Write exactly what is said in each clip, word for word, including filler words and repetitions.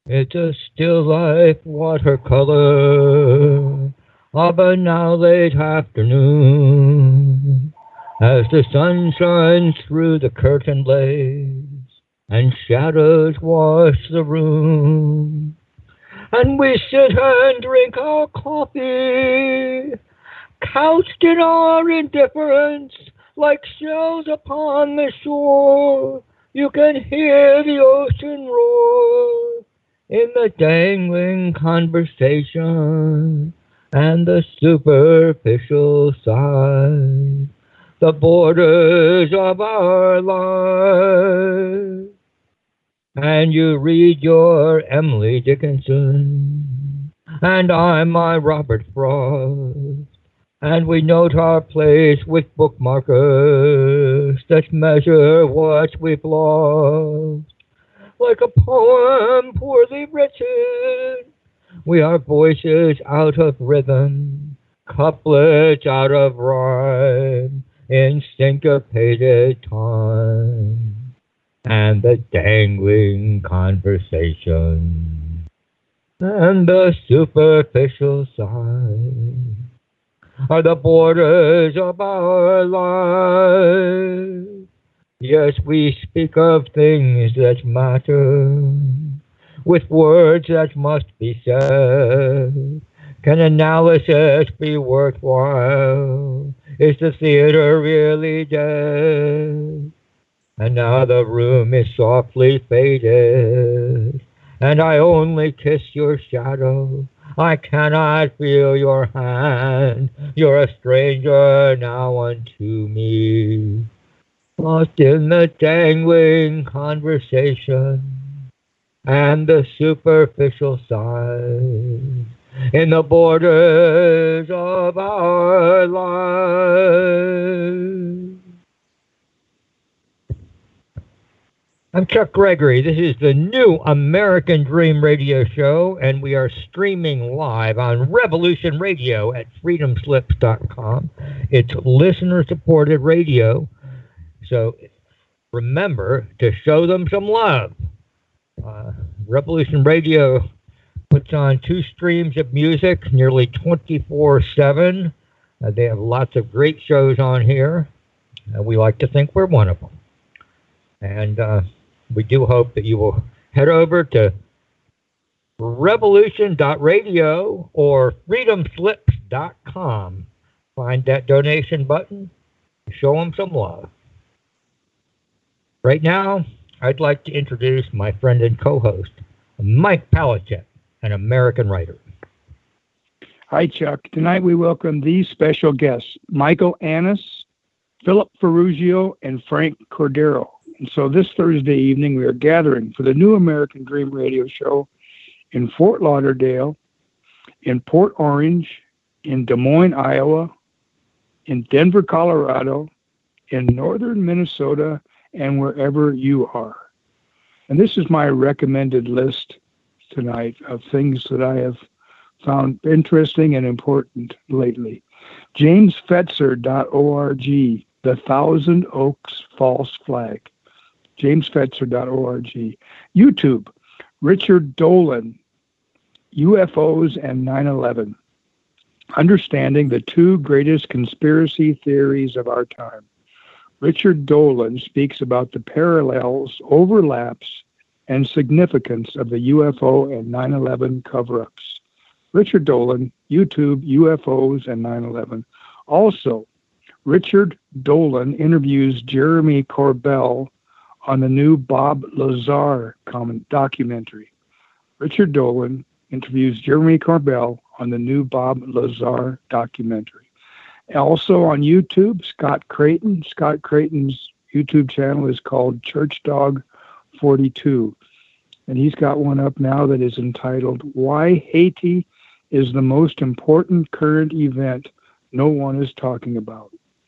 It's a still life watercolor of a now late afternoon as the sun shines through the curtain lace and shadows wash the room. And we sit and drink our coffee, couched in our indifference, like shells upon the shore. You can hear the ocean roar in the dangling conversation and the superficial side, the borders of our lives. And you read your Emily Dickinson, and I'm my Robert Frost, and we note our place with bookmarkers that measure what we've lost. Like a poem poorly written, we are voices out of rhythm, couplets out of rhyme, in syncopated time, and the dangling conversation, and the superficial side are the borders of our lives. Yes, we speak of things that matter with words that must be said. Can analysis be worthwhile? Is the theater really dead? And now the room is softly faded, and I only kiss your shadow. I cannot feel your hand. You're a stranger now unto me, lost in the dangling conversation and the superficial side, in the borders of our lives. I'm Chuck Gregory. This is the new American Dream Radio Show, and we are streaming live on Revolution Radio at freedom slips dot com. It's listener-supported radio, so remember to show them some love. Uh, Revolution Radio puts on two streams of music nearly twenty-four seven. Uh, they have lots of great shows on here. Uh, we like to think we're one of them. And uh, we do hope that you will head over to revolution dot radio or freedom slips dot com. Find that donation button. Show them some love. Right now, I'd like to introduce my friend and co-host, Mike Palachuk, an American writer. Hi, Chuck. Tonight we welcome these special guests, Michael Annis, Philip Ferrugio, and Frank Cordero. And so this Thursday evening, we are gathering for the new American Dream Radio Show in Fort Lauderdale, in Port Orange, in Des Moines, Iowa, in Denver, Colorado, in northern Minnesota, and wherever you are. And this is my recommended list tonight of things that I have found interesting and important lately. james fetzer dot org, The Thousand Oaks False Flag. james fetzer dot org. YouTube, Richard Dolan, U F Os and nine eleven. Understanding the two greatest conspiracy theories of our time. Richard Dolan speaks about the parallels, overlaps, and significance of the U F O and nine eleven cover-ups. Richard Dolan, YouTube, U F Os and nine eleven. Also, Richard Dolan interviews Jeremy Corbell on the new Bob Lazar documentary. Richard Dolan interviews Jeremy Corbell on the new Bob Lazar documentary. Also on YouTube, Scott Creighton. Scott Creighton's YouTube channel is called Church Dog forty-two. And he's got one up now that is entitled, Why Haiti is the Most Important Current Event No One is Talking About.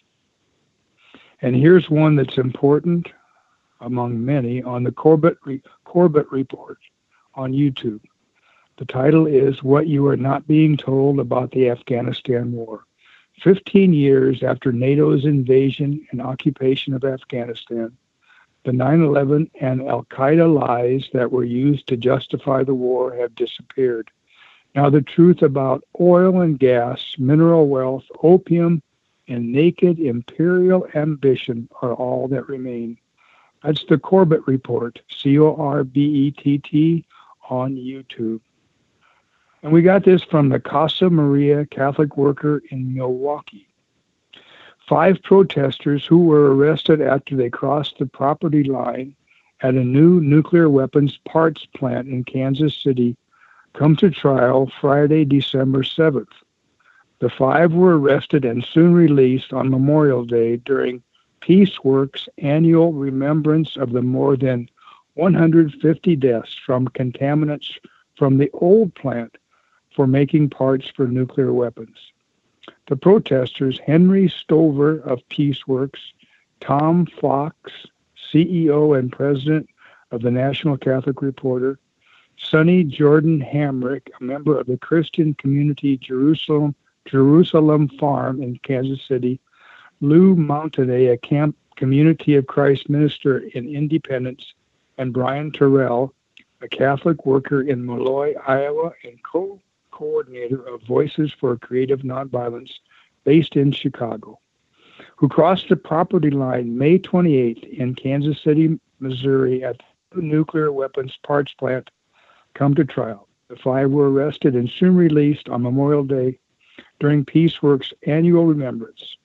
And here's one that's important among many on the Corbett, Re- Corbett Report on YouTube. The title is What You Are Not Being Told About the Afghanistan War. fifteen years after NATO's invasion and occupation of Afghanistan, The nine eleven and Al-Qaeda lies that were used to justify the war have disappeared. Now the truth about oil and gas, mineral wealth, opium, and naked imperial ambition are all that remain. That's the Corbett Report, C O R B E T T, on YouTube. And we got this from the Casa Maria Catholic Worker in Milwaukee. Five protesters who were arrested after they crossed the property line at a new nuclear weapons parts plant in Kansas City come to trial Friday, December seventh. The five were arrested and soon released on Memorial Day during PeaceWorks' annual remembrance of the more than one hundred fifty deaths from contaminants from the old plant for making parts for nuclear weapons. The protesters, Henry Stover of PeaceWorks, Tom Fox, C E O and president of the National Catholic Reporter, Sonny Jordan Hamrick, a member of the Christian Community Jerusalem Jerusalem Farm in Kansas City, Lou Mountaday, a camp Community of Christ minister in Independence, and Brian Terrell, a Catholic worker in Molloy, Iowa, and co-coordinator of Voices for Creative Nonviolence based in Chicago, who crossed the property line May twenty-eighth in Kansas City, Missouri at the nuclear weapons parts plant, come to trial. The five were arrested and soon released on Memorial Day during PeaceWorks' annual remembrance.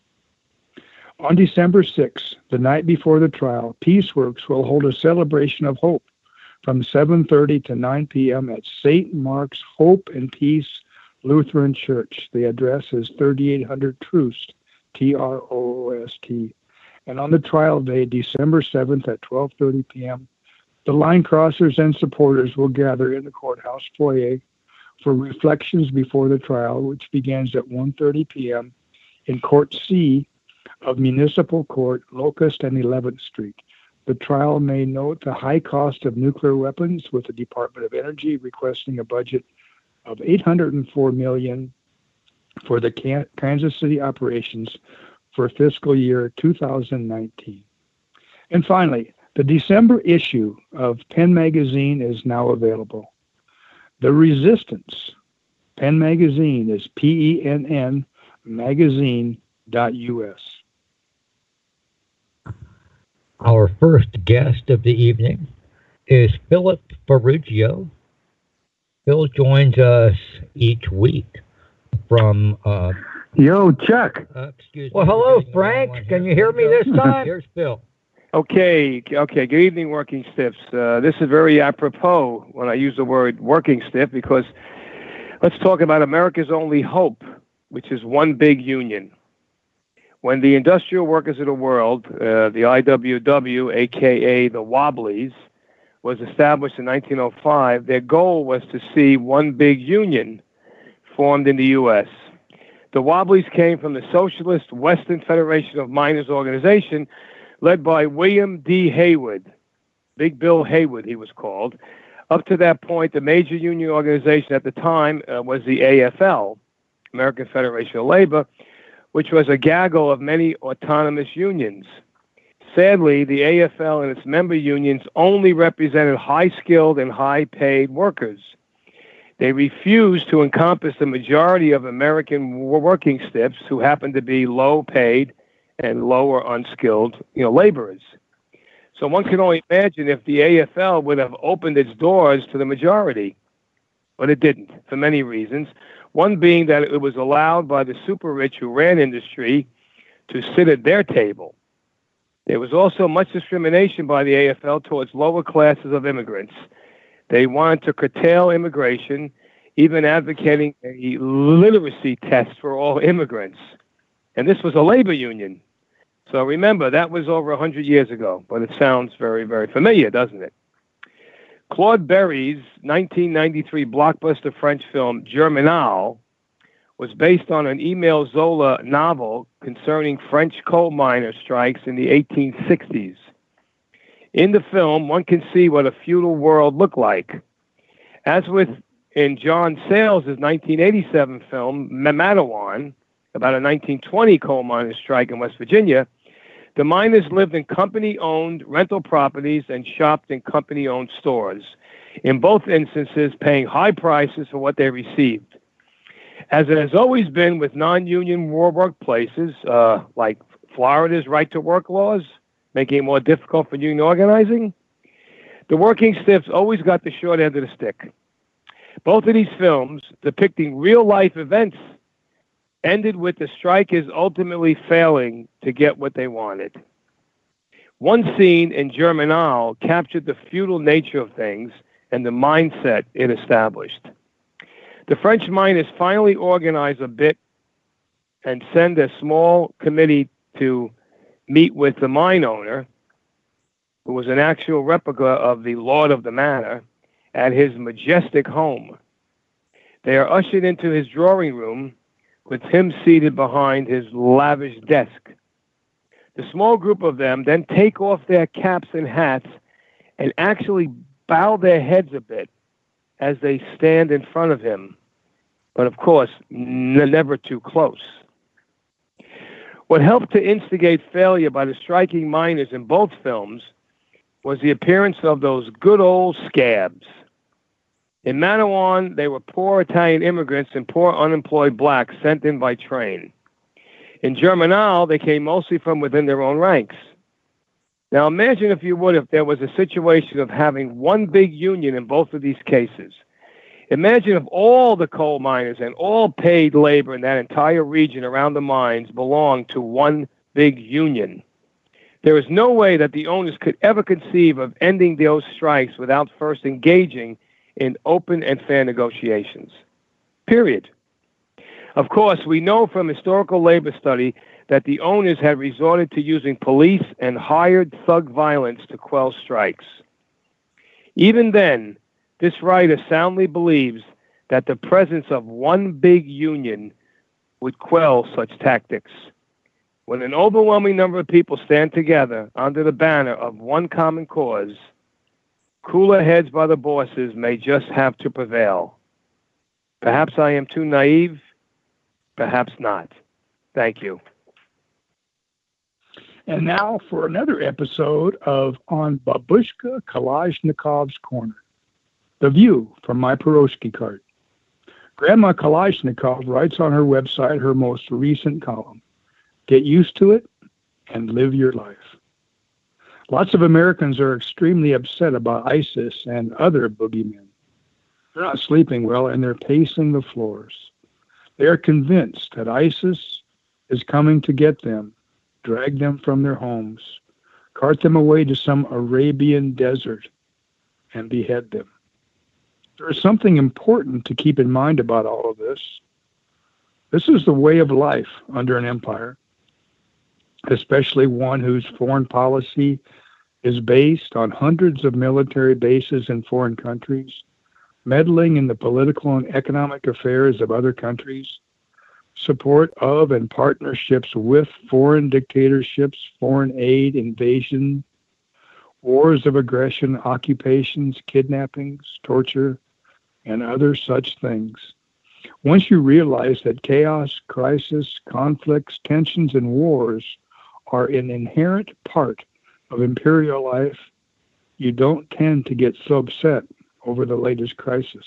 On December sixth, the night before the trial, PeaceWorks will hold a celebration of hope from seven thirty to nine p.m. at Saint Mark's Hope and Peace Lutheran Church. The address is thirty-eight hundred Troost, T R O O S T. And on the trial day, December seventh at twelve thirty p.m., the line crossers and supporters will gather in the courthouse foyer for reflections before the trial, which begins at one thirty p.m. in Court C of Municipal Court, Locust and eleventh Street. The trial may note the high cost of nuclear weapons, with the Department of Energy requesting a budget of eight hundred four million dollars for the Kansas City operations for fiscal year two thousand nineteen. And finally, the December issue of Penn Magazine is now available. The Resistance Penn Magazine is P E N N magazine dot U S. Our first guest of the evening is Philip Ferruggio. Phil joins us each week from... Uh, Yo, Chuck. Uh, excuse well, me. Well, hello, Frank. Can you hear me this time? Here's Phil. Okay, okay. Good evening, Working Stiffs. Uh, this is very apropos when I use the word working stiff, because let's talk about America's only hope, which is one big union. When the industrial workers of the world, uh, the I W W, a k a the Wobblies, was established in nineteen oh five, their goal was to see one big union formed in the U S. The Wobblies came from the Socialist Western Federation of Miners organization, led by William D. Haywood. Big Bill Haywood, he was called. Up to that point, the major union organization at the time uh, was the A F L, American Federation of Labor, which was a gaggle of many autonomous unions. Sadly, the A F L and its member unions only represented high-skilled and high-paid workers. They refused to encompass the majority of American working stiffs who happened to be low-paid and lower unskilled, you know, laborers. So one can only imagine if the A F L would have opened its doors to the majority, but it didn't, for many reasons. One being that it was allowed by the super rich who ran industry to sit at their table. There was also much discrimination by the A F L towards lower classes of immigrants. They wanted to curtail immigration, even advocating a literacy test for all immigrants. And this was a labor union. So remember, that was over one hundred years ago, but it sounds very, very familiar, doesn't it? Claude Berry's nineteen ninety-three blockbuster French film, Germinal, was based on an Émile Zola novel concerning French coal miner strikes in the eighteen sixties. In the film, one can see what a feudal world looked like. As with in John Sayles' nineteen eighty-seven film, Mamatawan, about a nineteen twenty coal miners' strike in West Virginia, The miners lived in company-owned rental properties and shopped in company-owned stores, in both instances paying high prices for what they received. As it has always been with non-union war workplaces, uh, like Florida's right-to-work laws, making it more difficult for union organizing, the working stiffs always got the short end of the stick. Both of these films, depicting real-life events, ended with the strikers ultimately failing to get what they wanted. One scene in Germinal captured the feudal nature of things and the mindset it established. The French miners finally organize a bit and send a small committee to meet with the mine owner, who was an actual replica of the Lord of the Manor, at his majestic home. They are ushered into his drawing room with him seated behind his lavish desk. The small group of them then take off their caps and hats and actually bow their heads a bit as they stand in front of him, but of course, n- never too close. What helped to instigate failure by the striking miners in both films was the appearance of those good old scabs. In Manawan, they were poor Italian immigrants and poor unemployed blacks sent in by train. In Germinal, they came mostly from within their own ranks. Now imagine, if you would, if there was a situation of having one big union in both of these cases. Imagine if all the coal miners and all paid labor in that entire region around the mines belonged to one big union. There is no way that the owners could ever conceive of ending those strikes without first engaging in open and fair negotiations. Period. Of course, we know from historical labor study that the owners had resorted to using police and hired thug violence to quell strikes. Even then, this writer soundly believes that the presence of one big union would quell such tactics. When an overwhelming number of people stand together under the banner of one common cause, cooler heads by the bosses may just have to prevail. Perhaps I am too naive, perhaps not. Thank you. And now for another episode of On Babushka Kalashnikov's Corner. The view from my Peroshki cart. Grandma Kalashnikov writes on her website her most recent column. Get used to it and live your life. Lots of Americans are extremely upset about ISIS and other boogeymen. They're not sleeping well and they're pacing the floors. They are convinced that ISIS is coming to get them, drag them from their homes, cart them away to some Arabian desert, and behead them. There is something important to keep in mind about all of this. This is the way of life under an empire, especially one whose foreign policy is based on hundreds of military bases in foreign countries, meddling in the political and economic affairs of other countries, support of and partnerships with foreign dictatorships, foreign aid, invasion, wars of aggression, occupations, kidnappings, torture, and other such things. Once you realize that chaos, crisis, conflicts, tensions, and wars are an inherent part of imperial life, you don't tend to get so upset over the latest crisis.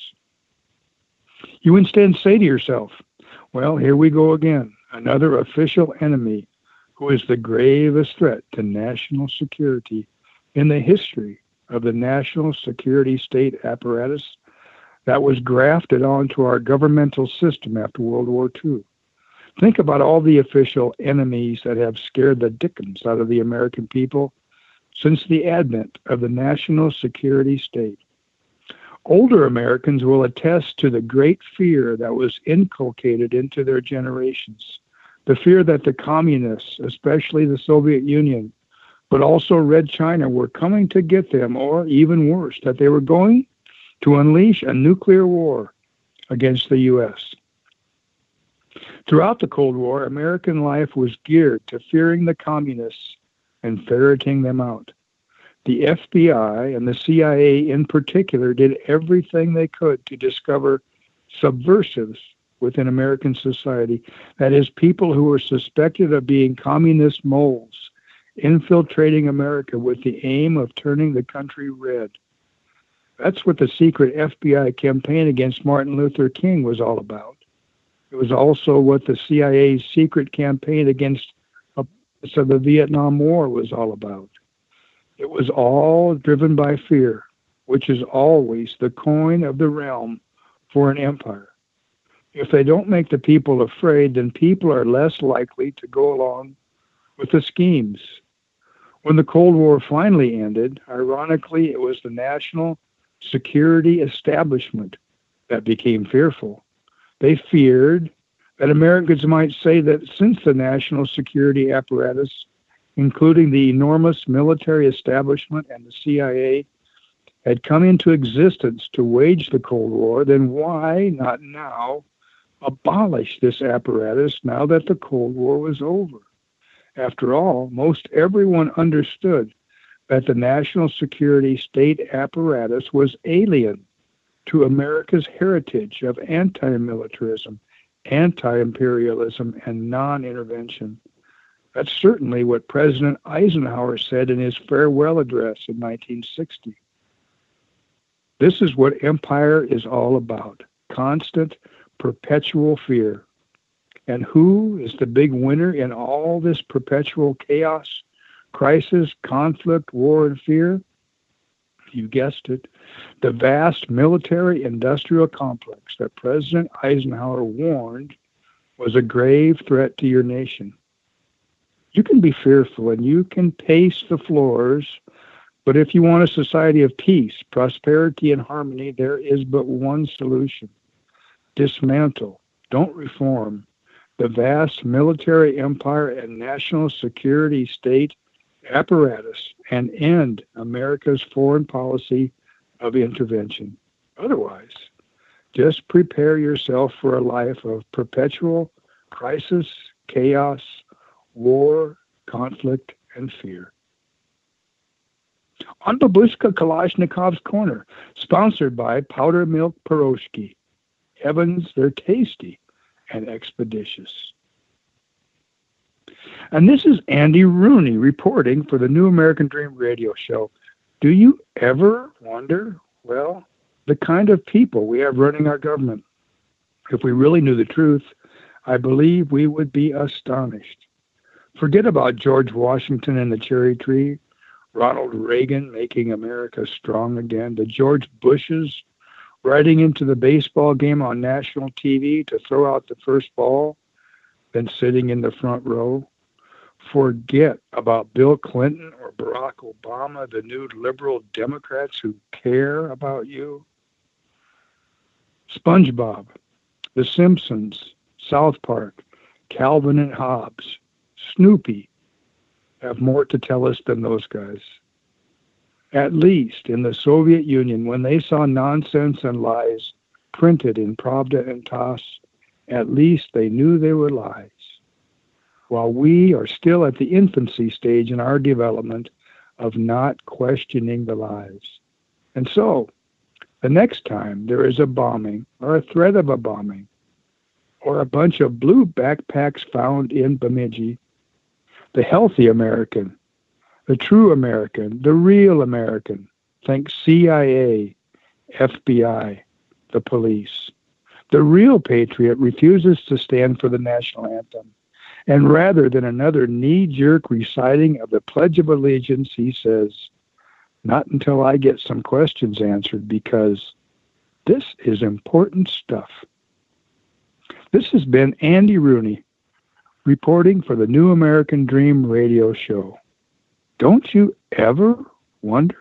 You instead say to yourself, well, here we go again, another official enemy who is the gravest threat to national security in the history of the national security state apparatus that was grafted onto our governmental system after World War Two. Think about all the official enemies that have scared the dickens out of the American people since the advent of the national security state. Older Americans will attest to the great fear that was inculcated into their generations, the fear that the communists, especially the Soviet Union, but also Red China, were coming to get them, or even worse, that they were going to unleash a nuclear war against the U S. Throughout the Cold War, American life was geared to fearing the communists and ferreting them out. The F B I and the C I A in particular did everything they could to discover subversives within American society, that is, people who were suspected of being communist moles infiltrating America with the aim of turning the country red. That's what the secret F B I campaign against Martin Luther King was all about. It was also what the C I A's secret campaign against so the Vietnam War was all about. It was all driven by fear, which is always the coin of the realm for an empire. If they don't make the people afraid, then people are less likely to go along with the schemes. When the Cold War finally ended, ironically, it was the national security establishment that became fearful. They feared that Americans might say that since the national security apparatus, including the enormous military establishment and the C I A, had come into existence to wage the Cold War, then why not now abolish this apparatus now that the Cold War was over? After all, most everyone understood that the national security state apparatus was alien to America's heritage of anti-militarism, anti-imperialism, and non-intervention. That's certainly what President Eisenhower said in his farewell address in nineteen sixty. This is what empire is all about, constant, perpetual fear. And who is the big winner in all this perpetual chaos, crisis, conflict, war, and fear? You guessed it, the vast military-industrial complex that President Eisenhower warned was a grave threat to your nation. You can be fearful and you can pace the floors, but if you want a society of peace, prosperity, and harmony, there is but one solution. Dismantle, don't reform, the vast military empire and national security state apparatus and end America's foreign policy of intervention. Otherwise, just prepare yourself for a life of perpetual crisis, chaos, war, conflict, and fear. On Babushka Kalashnikov's Corner, sponsored by Powder Milk Piroshki. Heavens, they're tasty and expeditious. And this is Andy Rooney reporting for the New American Dream radio show. Do you ever wonder, well, the kind of people we have running our government? If we really knew the truth, I believe we would be astonished. Forget about George Washington and the cherry tree, Ronald Reagan making America strong again, the George Bushes riding into the baseball game on national T V to throw out the first ball, then sitting in the front row. Forget about Bill Clinton or Barack Obama, the new liberal Democrats who care about you. SpongeBob, The Simpsons, South Park, Calvin and Hobbes, Snoopy have more to tell us than those guys. At least in the Soviet Union, when they saw nonsense and lies printed in Pravda and Tass, at least they knew they were lies. While we are still at the infancy stage in our development of not questioning the lies. And so, the next time there is a bombing or a threat of a bombing or a bunch of blue backpacks found in Bemidji, the healthy American, the true American, the real American, think C I A, F B I, the police. The real patriot refuses to stand for the national anthem. And rather than another knee-jerk reciting of the Pledge of Allegiance, he says, not until I get some questions answered, because this is important stuff. This has been Andy Rooney reporting for the New American Dream radio show. Don't you ever wonder?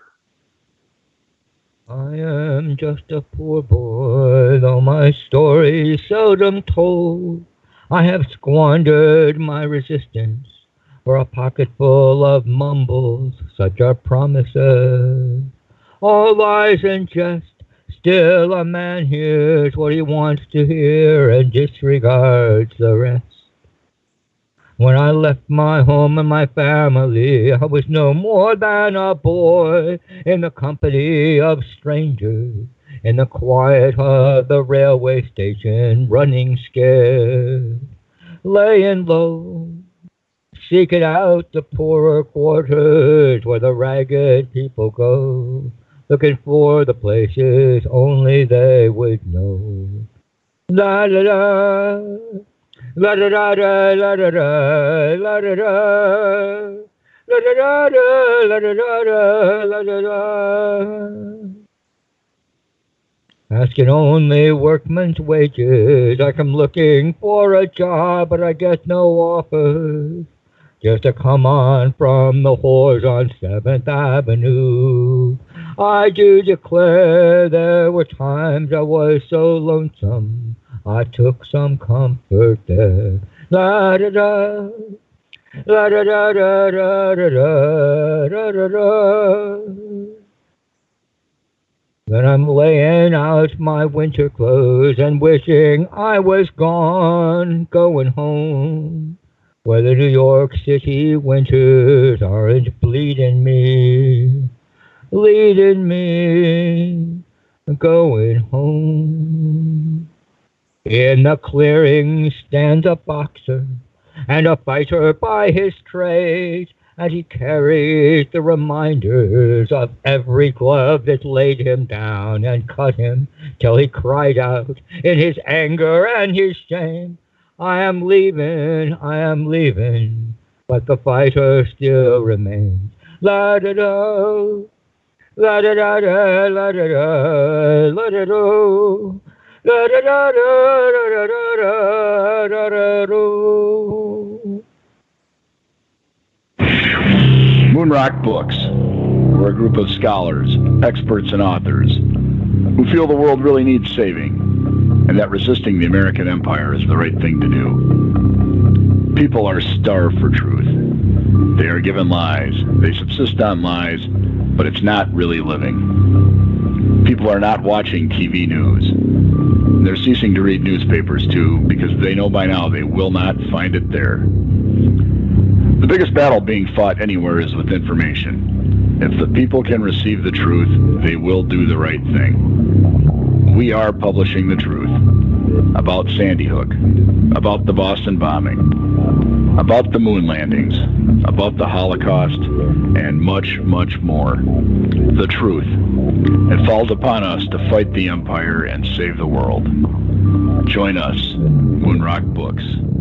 I am just a poor boy, though my story is seldom told. I have squandered my resistance for a pocket full of mumbles, such are promises. All lies and jest, still a man hears what he wants to hear and disregards the rest. When I left my home and my family, I was no more than a boy in the company of strangers, in the quiet of the railway station, running scared, laying low, seeking out the poorer quarters where the ragged people go, looking for the places only they would know. La la la, la da da da, la da da, la da da, la da da da, la da da da, la da da. Asking only workman's wages, like I'm looking for a job, but I get no offers. Just to come on from the whores on seventh Avenue. I do declare there were times I was so lonesome, I took some comfort there. La da da, la da da da da da da da da da. Then I'm laying out my winter clothes and wishing I was gone, going home, where the New York City winters aren't bleeding me, leading me, going home. In the clearing stands a boxer and a fighter by his trade, and he carries the reminders of every glove that laid him down and cut him till he cried out in his anger and his shame, I am leaving, I am leaving, but the fighter still remains. La da da, la da da da, la da da, la da da, la da da da, la da da da, da da. Moonrock Books. We're a group of scholars, experts, and authors who feel the world really needs saving, and that resisting the American empire is the right thing to do. People are starved for truth. They are given lies. They subsist on lies, but it's not really living. People are not watching T V news. They're ceasing to read newspapers, too, because they know by now they will not find it there. The biggest battle being fought anywhere is with information. If the people can receive the truth, they will do the right thing. We are publishing the truth about Sandy Hook, about the Boston bombing, about the moon landings, about the Holocaust, and much, much more. The truth. It falls upon us to fight the empire and save the world. Join us, Moonrock Books.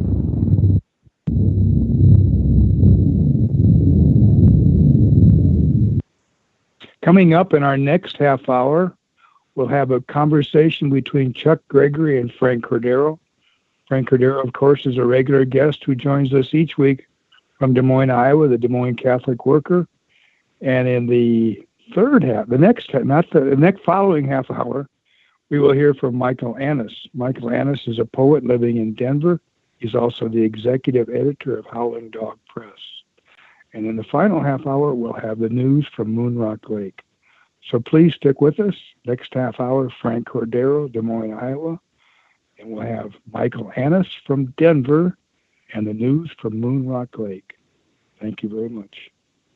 Coming up in our next half hour, we'll have a conversation between Chuck Gregory and Frank Cordero. Frank Cordero, of course, is a regular guest who joins us each week from Des Moines, Iowa, the Des Moines Catholic Worker. And in the third half, the next, not the, the next following half hour, we will hear from Michael Annis. Michael Annis is a poet living in Denver. He's also the executive editor of Howling Dog Press. And in the final half hour, we'll have the news from Moonrock Lake. So please stick with us. Next half hour, Frank Cordero, Des Moines, Iowa. And we'll have Michael Annis from Denver and the news from Moonrock Lake. Thank you very much.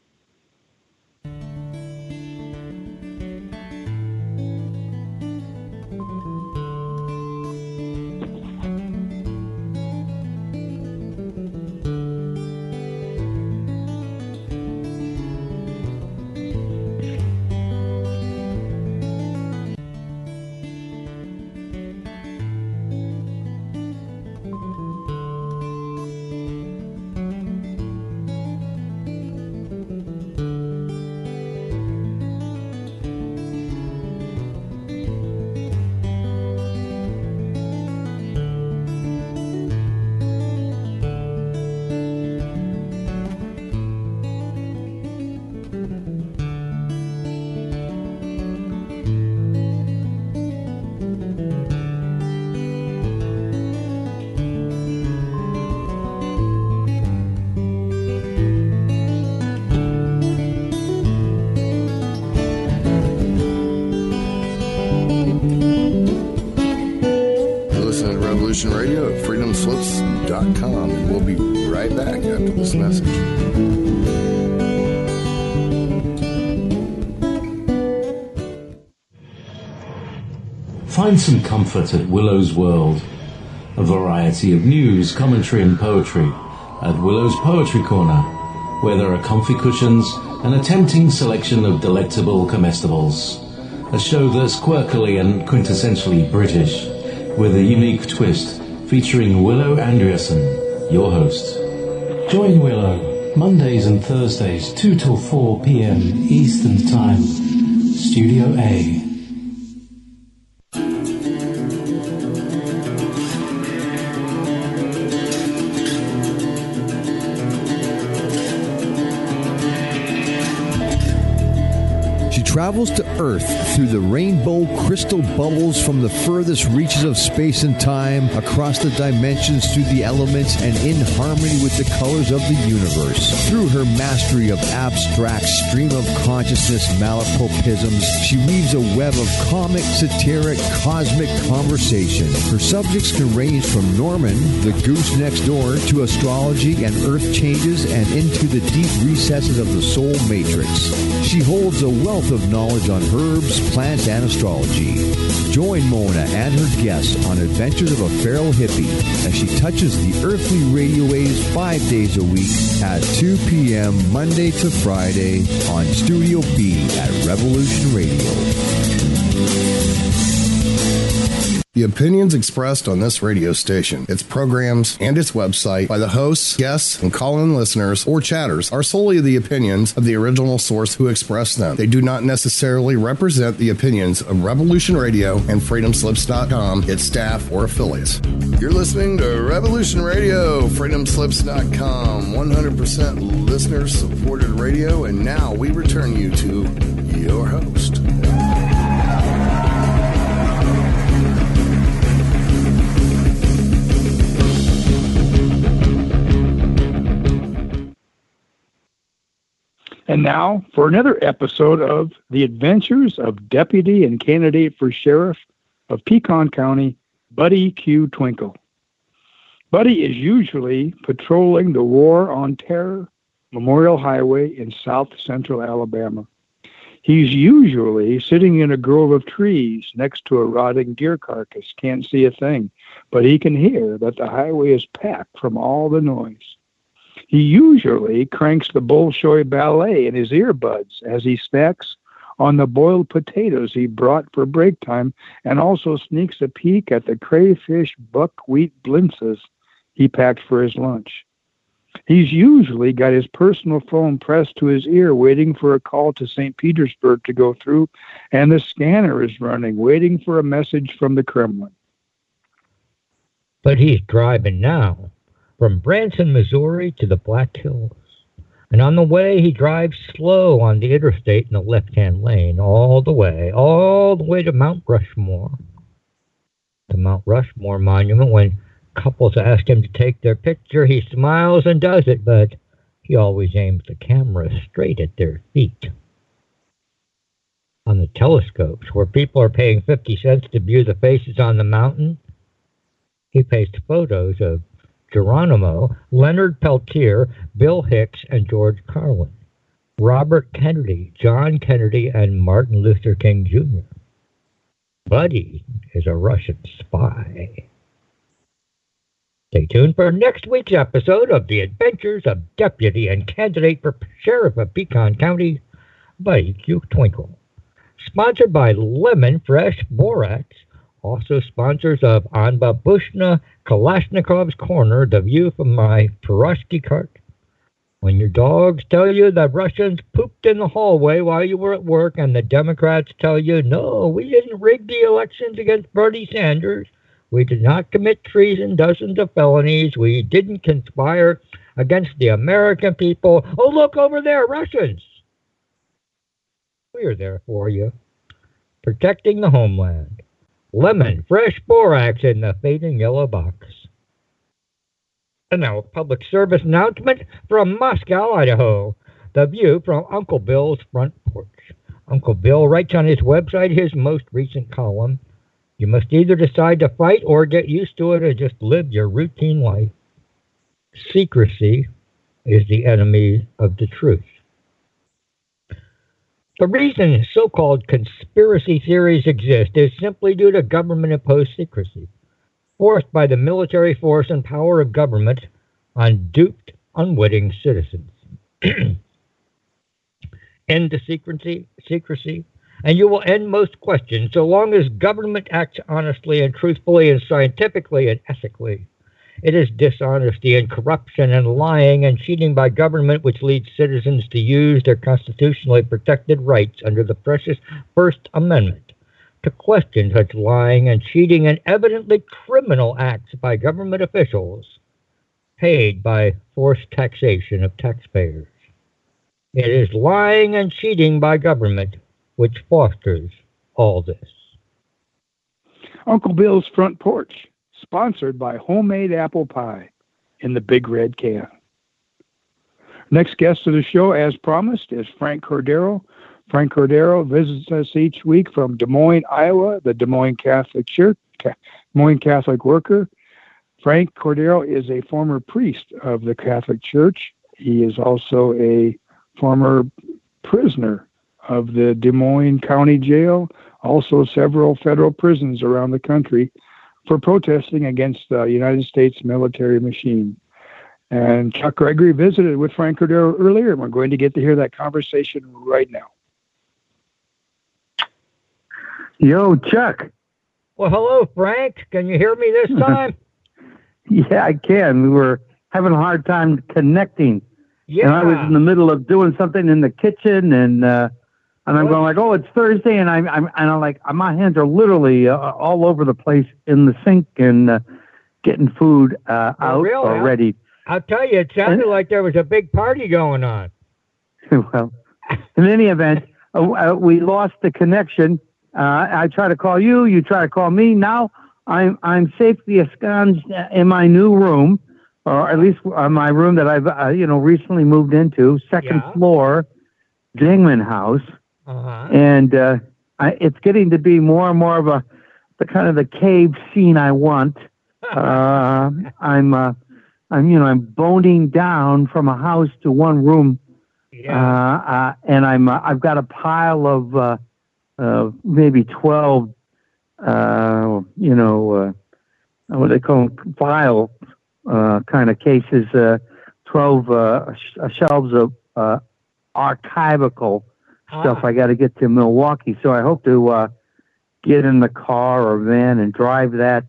Radio at freedom slips dot com, and we'll be right back after this message. Find some comfort at Willow's World. A variety of news, commentary and poetry, at Willow's Poetry Corner, where there are comfy cushions and a tempting selection of delectable comestibles. A show that's quirkily and quintessentially British, with a unique twist featuring Willow Andreasen, your host. Join Willow Mondays and Thursdays, two till four p.m. Eastern Time. Studio A. Travels to Earth through the rainbow crystal bubbles from the furthest reaches of space and time, across the dimensions, through the elements, and in harmony with the colors of the universe. Through her mastery of abstract stream of consciousness malapropisms, she weaves a web of comic, satiric, cosmic conversation. Her subjects can range from Norman, the goose next door, to astrology and earth changes, and into the deep recesses of the soul matrix. She holds a wealth of knowledge on herbs, plants, and astrology. Join Mona and her guests on Adventures of a Feral Hippie as she touches the earthly radio waves five days a week at two p.m. Monday to Friday on Studio B at Revolution Radio. The opinions expressed on this radio station, its programs, and its website by the hosts, guests, and call-in listeners or chatters are solely the opinions of the original source who expressed them. They do not necessarily represent the opinions of Revolution Radio and Freedom Slips dot com, its staff, or affiliates. You're listening to Revolution Radio, Freedom Slips dot com, one hundred percent listener-supported radio, and now we return you to your host. And now for another episode of The Adventures of Deputy and Candidate for Sheriff of Pecan County, Buddy Q. Twinkle. Buddy is usually patrolling the War on Terror Memorial Highway in south central Alabama. He's usually sitting in a grove of trees next to a rotting deer carcass, can't see a thing, but he can hear that the highway is packed from all the noise. He usually cranks the Bolshoi Ballet in his earbuds as he snacks on the boiled potatoes he brought for break time, and also sneaks a peek at the crayfish buckwheat blintzes he packed for his lunch. He's usually got his personal phone pressed to his ear, waiting for a call to Saint Petersburg to go through, and the scanner is running, waiting for a message from the Kremlin. But he's driving now, from Branson, Missouri to the Black Hills. And on the way, he drives slow on the interstate in the left-hand lane, all the way, all the way to Mount Rushmore. The Mount Rushmore monument, when couples ask him to take their picture, he smiles and does it, but he always aims the camera straight at their feet. On the telescopes, where people are paying fifty cents to view the faces on the mountain, he pastes photos of Geronimo, Leonard Peltier, Bill Hicks, and George Carlin, Robert Kennedy, John Kennedy, and Martin Luther King Junior Buddy is a Russian spy. Stay tuned for next week's episode of The Adventures of Deputy and Candidate for Sheriff of Pecan County, Buddy Q. Twinkle. Sponsored by Lemon Fresh Borax, also sponsors of Anba Bushna Kalashnikov's Corner, the view from my Peroshki cart. When your dogs tell you that Russians pooped in the hallway while you were at work, and the Democrats tell you, no, we didn't rig the elections against Bernie Sanders, we did not commit treason, dozens of felonies, we didn't conspire against the American people. Oh, look over there, Russians! We are there for you, protecting the homeland. Lemon Fresh Borax in the fading yellow box. And now a public service announcement from Moscow, Idaho. The view from Uncle Bill's front porch. Uncle Bill writes on his website his most recent column. You must either decide to fight or get used to it and just live your routine life. Secrecy is the enemy of the truth. The reason so-called conspiracy theories exist is simply due to government-imposed secrecy. Forced by the military force and power of government, on duped, unwitting citizens. End the secrecy, secrecy, and you will end most questions so long as government acts honestly and truthfully and scientifically and ethically. It is dishonesty and corruption and lying and cheating by government which leads citizens to use their constitutionally protected rights under the precious First Amendment to question such lying and cheating and evidently criminal acts by government officials paid by forced taxation of taxpayers. It is lying and cheating by government which fosters all this. Uncle Bill's Front Porch, sponsored by Homemade Apple Pie in the Big Red Can. Next guest of the show, as promised, is Frank Cordero. Frank Cordero visits us each week from Des Moines, Iowa, the Des Moines Catholic Church, Des Moines Catholic worker. Frank Cordero is a former priest of the Catholic Church. He is also a former prisoner of the Des Moines County Jail, also several federal prisons around the country for protesting against the United States military machine. And Chuck Gregory visited with Frank Cordero earlier, and we're going to get to hear that conversation right now. Yo, Chuck. Well, hello, Frank. Can you hear me this time? Yeah, I can. We were having a hard time connecting. Yeah. And I was in the middle of doing something in the kitchen, and uh, and I'm going like, oh, it's Thursday, and I'm I'm and I'm like, my hands are literally uh, all over the place in the sink and uh, getting food uh, Oh, out really? already. I'll tell you, it sounded And- like there was a big party going on. Well, in any event, uh, uh, we lost the connection. Uh, I try to call you, you try to call me. Now I'm I'm safely ensconced in my new room, or at least uh, my room that I've uh, you know recently moved into, second Yeah. floor, Dingman House, Uh-huh. and uh, I, it's getting to be more and more of a the kind of the cave scene I want. Uh, I'm uh, I'm you know I'm boning down from a house to one room. yeah. Uh, uh, and I'm uh, I've got a pile of uh, uh, maybe twelve, uh, you know, uh, what do they call them, file uh, kind of cases, uh, twelve uh, sh- shelves of uh, archival stuff. Ah. I got to get to Milwaukee, so I hope to uh, get in the car or van and drive that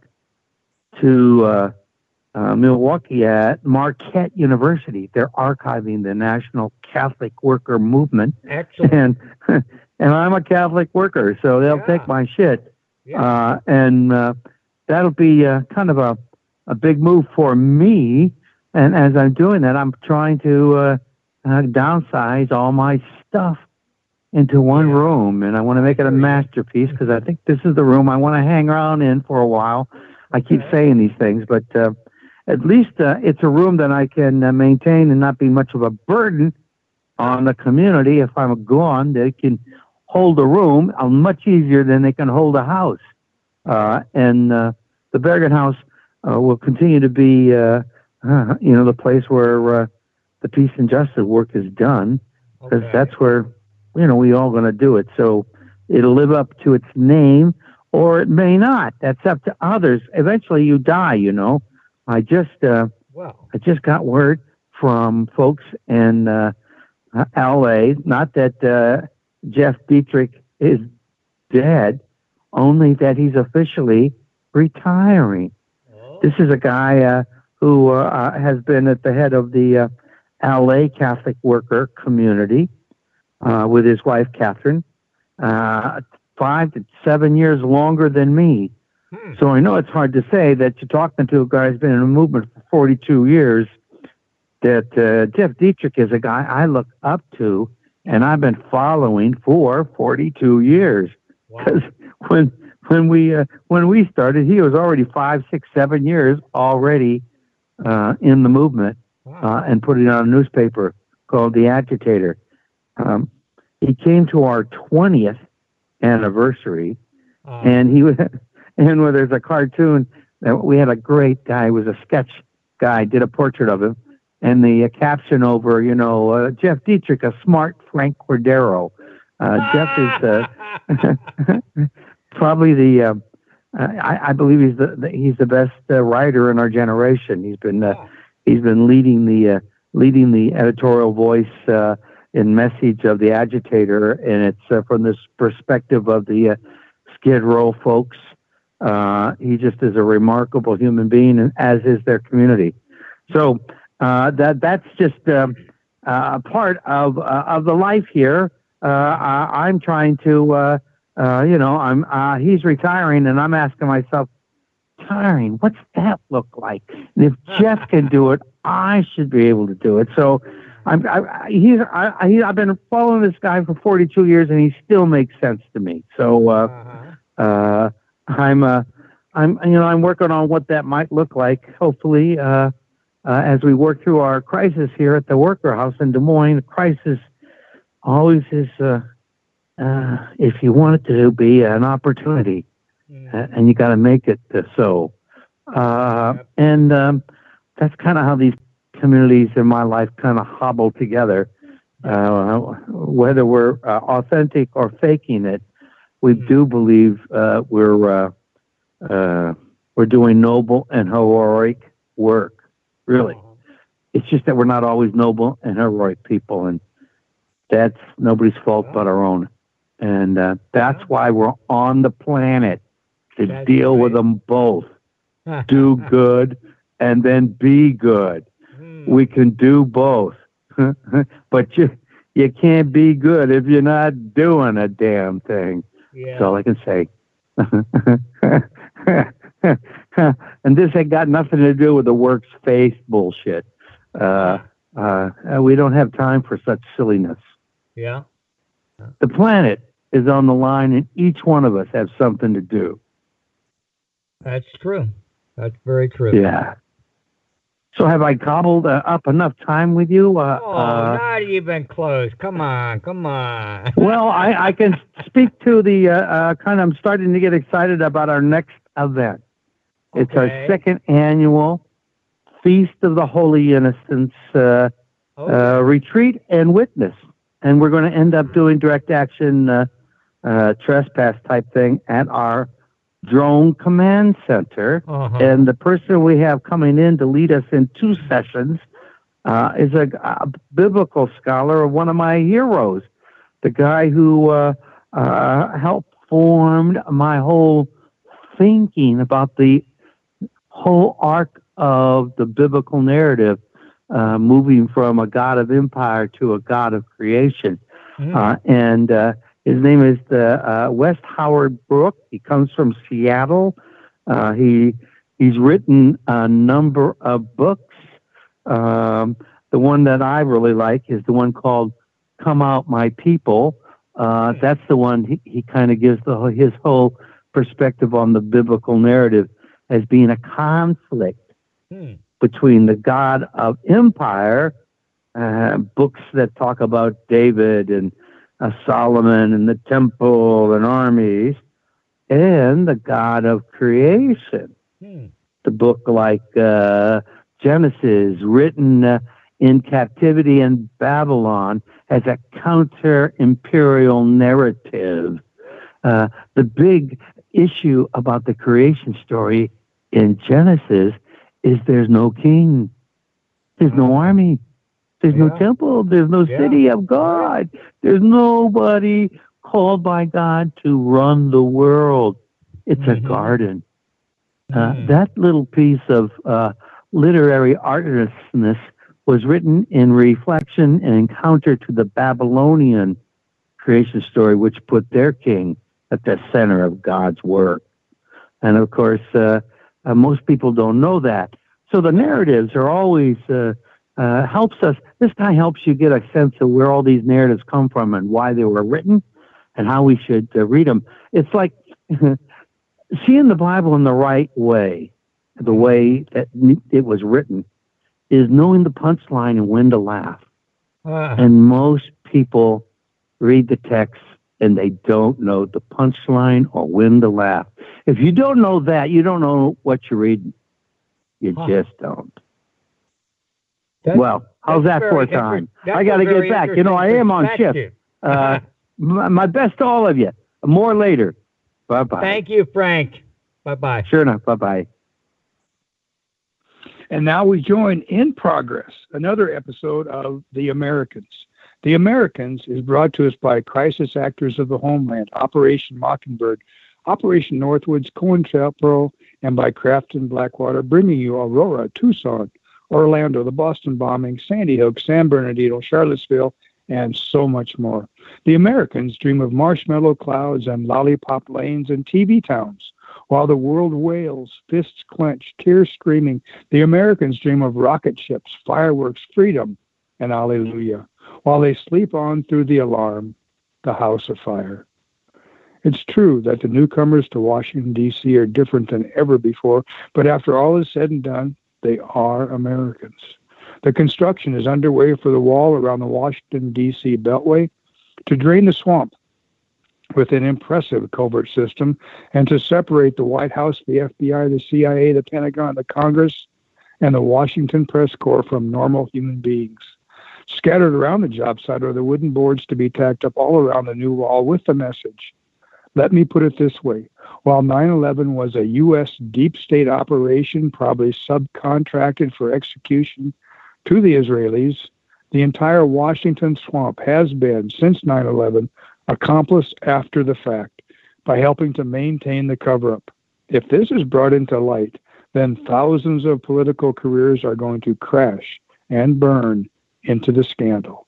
to uh, uh, Milwaukee at Marquette University. They're archiving the National Catholic Worker Movement, Excellent. and and I'm a Catholic worker, so they'll Yeah. take my shit, Yeah. uh, and uh, that'll be uh, kind of a a big move for me. And as I'm doing that, I'm trying to uh, uh, downsize all my stuff into one Yeah. room, and I want to make it a masterpiece because I think this is the room I want to hang around in for a while. I keep Okay. saying these things, but uh, at least uh, it's a room that I can uh, maintain and not be much of a burden on the community. If I'm gone, they can hold a room uh, much easier than they can hold a house. Uh, and uh, the Bergen House uh, will continue to be, uh, uh, you know, the place where uh, the peace and justice work is done, because Okay. that's where, you know, we all going to do it. So it'll live up to its name, or it may not. That's up to others. Eventually, you die. You know, I just uh, Well, I just got word from folks in uh, L A. Not that uh, Jeff Dietrich is dead, only that he's officially retiring. oh, This is a guy uh, who uh, has been at the head of the uh, L A Catholic worker community uh, with his wife, Catherine, uh, five to seven years longer than me. hmm. So I know it's hard to say that you're talking to a guy who's been in the movement for forty-two years, that uh, Jeff Dietrich is a guy I look up to and I've been following for forty-two years. Wow. Because when when we uh, when we started, he was already five, six, seven years already uh, in the movement Wow. uh, and putting out a newspaper called The Agitator. Um, he came to our twentieth anniversary, Uh, and he was, and where there's a cartoon that we had a great guy who was a sketch guy, did a portrait of him, and the uh, caption over, you know, uh, Jeff Dietrich, a smart Frank Cordero. Uh, Jeff is uh, probably the, uh, I, I believe he's the, the he's the best uh, writer in our generation. He's been uh, he's been leading the uh, leading the editorial voice uh, in Message of the Agitator, and it's uh, from this perspective of the uh, Skid Row folks. Uh, he just is a remarkable human being, and as is their community. So uh, that that's just um, uh, a part of uh, of the life here. Uh, I, I'm trying to, uh, uh, you know, I'm uh, he's retiring, and I'm asking myself, retiring, what's that look like? And if Jeff can do it, I should be able to do it. So I'm I, he's I, I I've been following this guy for forty-two years, and he still makes sense to me. So. Uh, uh-huh. uh I'm, uh, I'm, you know, I'm working on what that might look like. Hopefully, uh, uh, as we work through our crisis here at the Worker House in Des Moines, the crisis always is, uh, uh, if you want it to be an opportunity, mm. uh, and you got to make it uh, so. Uh, yep. And um, that's kind of how these communities in my life kind of hobble together. Uh, whether we're uh, authentic or faking it. We do believe uh, we're uh, uh, we're doing noble and heroic work. Really, uh-huh. It's just that we're not always noble and heroic people, and that's nobody's fault uh-huh. but our own. And uh, that's uh-huh. why we're on the planet to that's deal great. with them both. Do good and then be good. Hmm. We can do both, but you you can't be good if you're not doing a damn thing. Yeah. That's all I can say. And this ain't got nothing to do with the works faith bullshit. Uh, uh, we don't have time for such silliness. Yeah. The planet is on the line, and each one of us has something to do. That's true. That's very true. Yeah. So have I cobbled uh, up enough time with you? Uh, oh, uh, not even close. Come on, come on. Well, I, I can speak to the uh, uh, kind of, I'm starting to get excited about our next event. Okay. It's our second annual Feast of the Holy Innocents uh, oh. uh, retreat and witness. And we're going to end up doing direct action uh, uh, trespass type thing at our drone command center. Uh-huh. And the person we have coming in to lead us in two sessions uh, is a, a biblical scholar of one of my heroes, the guy who uh, uh, helped form my whole thinking about the whole arc of the biblical narrative, uh, moving from a God of empire to a God of creation. Mm. Uh, and uh, his name is the, uh, West Howard Brook. He comes from Seattle. Uh, he he's written a number of books. Um, the one that I really like is the one called "Come Out, My People." Uh, that's the one he, he kind of gives the his whole perspective on the biblical narrative as being a conflict hmm. between the God of empire, uh, books that talk about David and Uh, Solomon and the temple and armies, and the God of creation. Hmm. The book like uh, Genesis, written uh, in captivity in Babylon as a counter-imperial narrative. Uh, the big issue about the creation story in Genesis is there's no king. There's no army. There's yeah. no temple. There's no yeah. city of God. There's nobody called by God to run the world. It's mm-hmm. a garden. Uh, mm-hmm. That little piece of uh, literary artistness was written in reflection and encounter to the Babylonian creation story, which put their king at the center of God's work. And of course, uh, uh, most people don't know that. So the narratives are always... Uh, Uh, helps us. This guy helps you get a sense of where all these narratives come from and why they were written and how we should uh, read them. It's like seeing the Bible in the right way, the way that it was written, is knowing the punchline and when to laugh. Uh. And most people read the text and they don't know the punchline or when to laugh. If you don't know that, you don't know what you're reading. You huh. just don't. That's, well, how's that for a time? I got to get back. You know, I am on shift. Uh, my, my best to all of you. More later. Bye-bye. Thank you, Frank. Bye-bye. Sure enough. Bye-bye. And now we join In Progress, another episode of The Americans. The Americans is brought to us by Crisis Actors of the Homeland, Operation Mockingbird, Operation Northwoods, COINTELPRO, and by Crafton Blackwater, bringing you Aurora, Tucson, Orlando, the Boston bombing, Sandy Hook, San Bernardino, Charlottesville, and so much more. The Americans dream of marshmallow clouds and lollipop lanes and T V towns. While the world wails, fists clenched, tears streaming, the Americans dream of rocket ships, fireworks, freedom, and alleluia. While they sleep on through the alarm, the house of fire. It's true that the newcomers to Washington, D C are different than ever before, but after all is said and done, they are Americans. The construction is underway for the wall around the Washington, D C beltway to drain the swamp with an impressive covert system and to separate the White House, the F B I, the C I A, the Pentagon, the Congress, and the Washington Press Corps from normal human beings. Scattered around the job site are the wooden boards to be tacked up all around the new wall with the message. Let me put it this way. While nine eleven was a U S deep state operation, probably subcontracted for execution to the Israelis, the entire Washington swamp has been, since nine eleven, accomplished after the fact by helping to maintain the cover-up. If this is brought into light, then thousands of political careers are going to crash and burn into the scandal.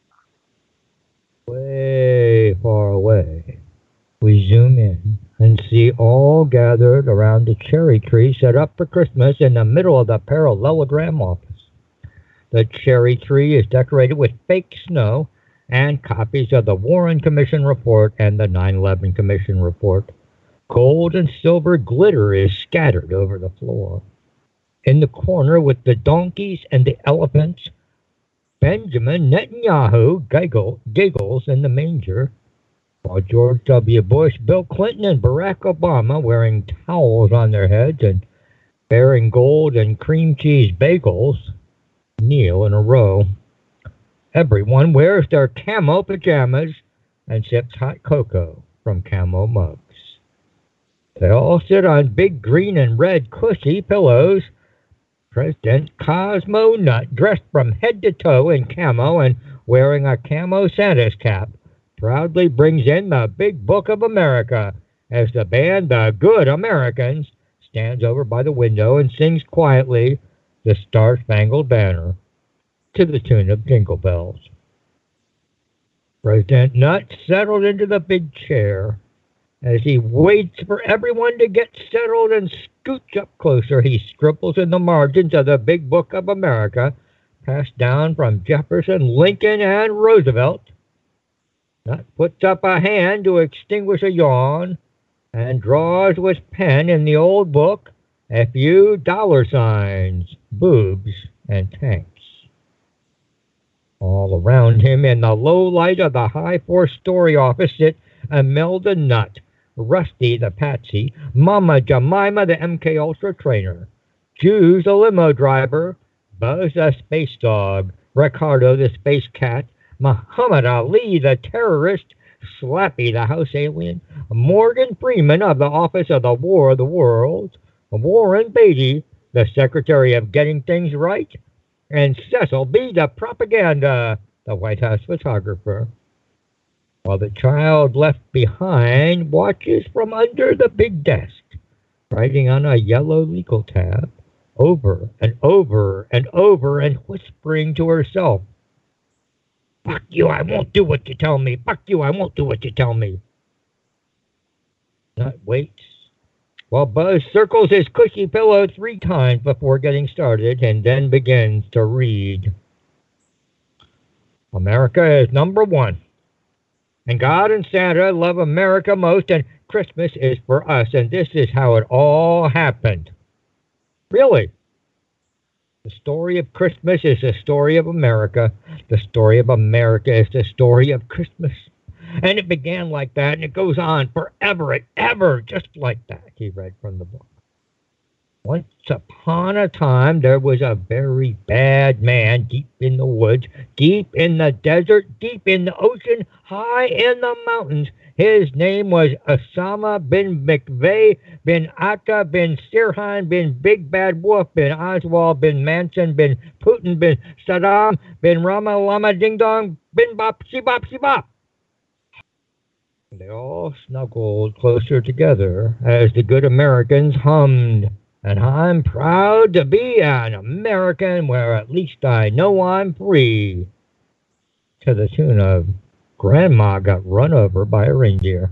Way far away, we zoom in and see all gathered around the cherry tree set up for Christmas in the middle of the parallelogram office. The cherry tree is decorated with fake snow and copies of the Warren Commission report and the nine eleven Commission report. Gold and silver glitter is scattered over the floor. In the corner with the donkeys and the elephants, Benjamin Netanyahu giggle, giggles in the manger, while George W. Bush, Bill Clinton, and Barack Obama, wearing towels on their heads and bearing gold and cream cheese bagels, kneel in a row. Everyone wears their camo pajamas and sips hot cocoa from camo mugs. They all sit on big green and red cushy pillows. President Cosmo Nutt, dressed from head to toe in camo and wearing a camo Santa's cap, proudly brings in the Big Book of America as the band The Good Americans stands over by the window and sings quietly the Star-Spangled Banner to the tune of Jingle Bells. President Nutt settled into the big chair. As he waits for everyone to get settled and scooch up closer, he scribbles in the margins of the Big Book of America, passed down from Jefferson, Lincoln, and Roosevelt. Nutt puts up a hand to extinguish a yawn and draws with pen in the old book a few dollar signs, boobs, and tanks. All around him in the low light of the high four-story office sit Imelda Nutt, Rusty the Patsy, Mama Jemima the M K Ultra trainer, Jules the limo driver, Buzz the space dog, Ricardo the space cat, Muhammad Ali the terrorist, Slappy the house alien, Morgan Freeman of the Office of the War of the Worlds, Warren Beatty, the Secretary of Getting Things Right, and Cecil B. the propaganda, the White House photographer. While the child left behind watches from under the big desk, writing on a yellow legal tab, over and over and over and whispering to herself, "Fuck you, I won't do what you tell me. Fuck you, I won't do what you tell me." Nutt waits while Buzz circles his cushy pillow three times before getting started and then begins to read. America is number one. And God and Santa love America most, and Christmas is for us, and this is how it all happened. Really? The story of Christmas is the story of America. The story of America is the story of Christmas. And it began like that, and it goes on forever and ever, just like that, he read from the book. Once upon a time, there was a very bad man deep in the woods, deep in the desert, deep in the ocean, high in the mountains. His name was Osama bin McVeigh bin Atta bin Sirhan bin Big Bad Wolf bin Oswald bin Manson bin Putin bin Saddam bin Rama Lama Ding Dong bin Bop Shibop Shibop. They all snuggled closer together as the good Americans hummed, and I'm proud to be an American where at least I know I'm free, to the tune of Grandma Got Run Over by a Reindeer.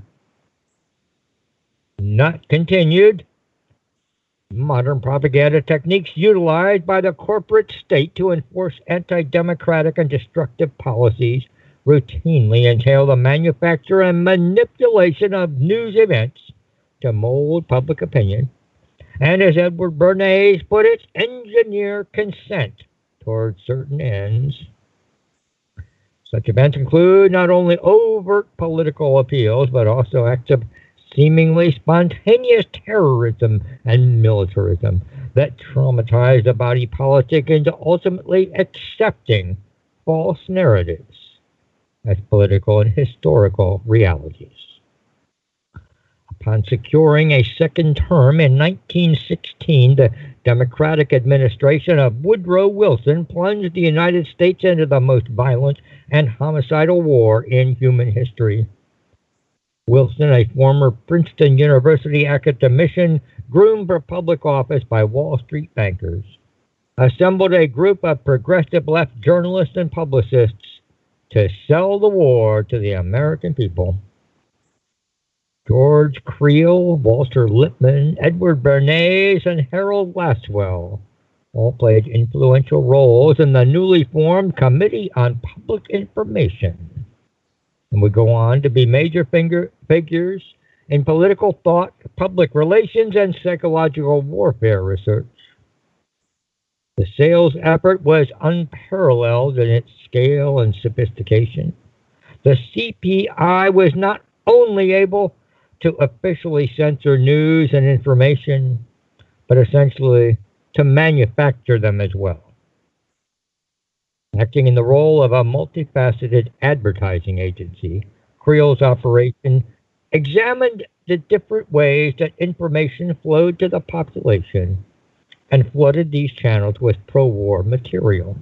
Not continued. Modern propaganda techniques utilized by the corporate state to enforce anti-democratic and destructive policies routinely entail the manufacture and manipulation of news events to mold public opinion, and as Edward Bernays put it, engineer consent towards certain ends. Such events include not only overt political appeals, but also acts of seemingly spontaneous terrorism and militarism that traumatize the body politic into ultimately accepting false narratives as political and historical realities. Upon securing a second term in nineteen sixteen, the Democratic administration of Woodrow Wilson plunged the United States into the most violent and homicidal war in human history. Wilson, a former Princeton University academician groomed for public office by Wall Street bankers, assembled a group of progressive left journalists and publicists to sell the war to the American people. George Creel, Walter Lippmann, Edward Bernays, and Harold Lasswell all played influential roles in the newly formed Committee on Public Information, and would go on to be major finger, figures in political thought, public relations, and psychological warfare research. The sales effort was unparalleled in its scale and sophistication. The C P I was not only able to officially censor news and information, but essentially to manufacture them as well. Acting in the role of a multifaceted advertising agency, Creel's operation examined the different ways that information flowed to the population and flooded these channels with pro-war material.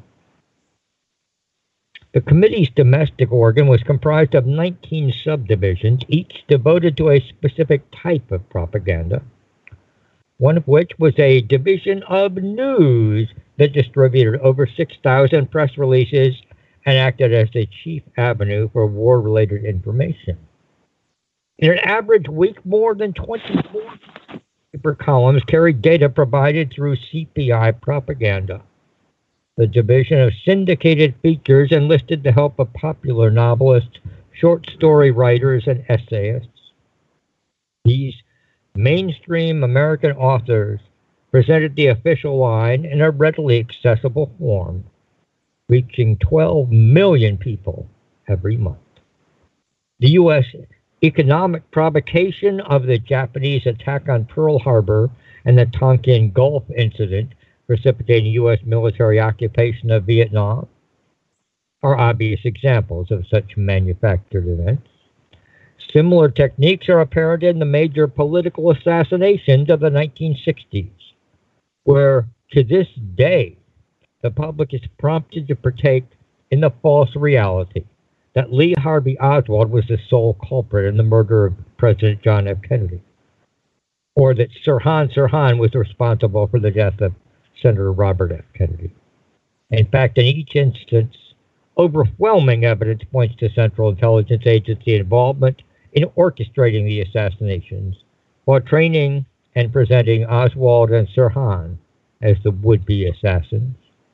The committee's domestic organ was comprised of nineteen subdivisions, each devoted to a specific type of propaganda, one of which was a division of news that distributed over six thousand press releases and acted as the chief avenue for war-related information. In an average week, more than twenty-four paper columns carried data provided through C P I propaganda. The division of syndicated features enlisted the help of popular novelists, short story writers, and essayists. These mainstream American authors presented the official line in a readily accessible form, reaching twelve million people every month. The U S economic provocation of the Japanese attack on Pearl Harbor and the Tonkin Gulf incident precipitating U S military occupation of Vietnam are obvious examples of such manufactured events. Similar techniques are apparent in the major political assassinations of the nineteen sixties, where to this day the public is prompted to partake in the false reality that Lee Harvey Oswald was the sole culprit in the murder of President John F. Kennedy, or that Sirhan Sirhan was responsible for the death of Senator Robert F. Kennedy. In fact, in each instance, overwhelming evidence points to Central Intelligence Agency involvement in orchestrating the assassinations, while training and presenting Oswald and Sirhan as the would-be assassins.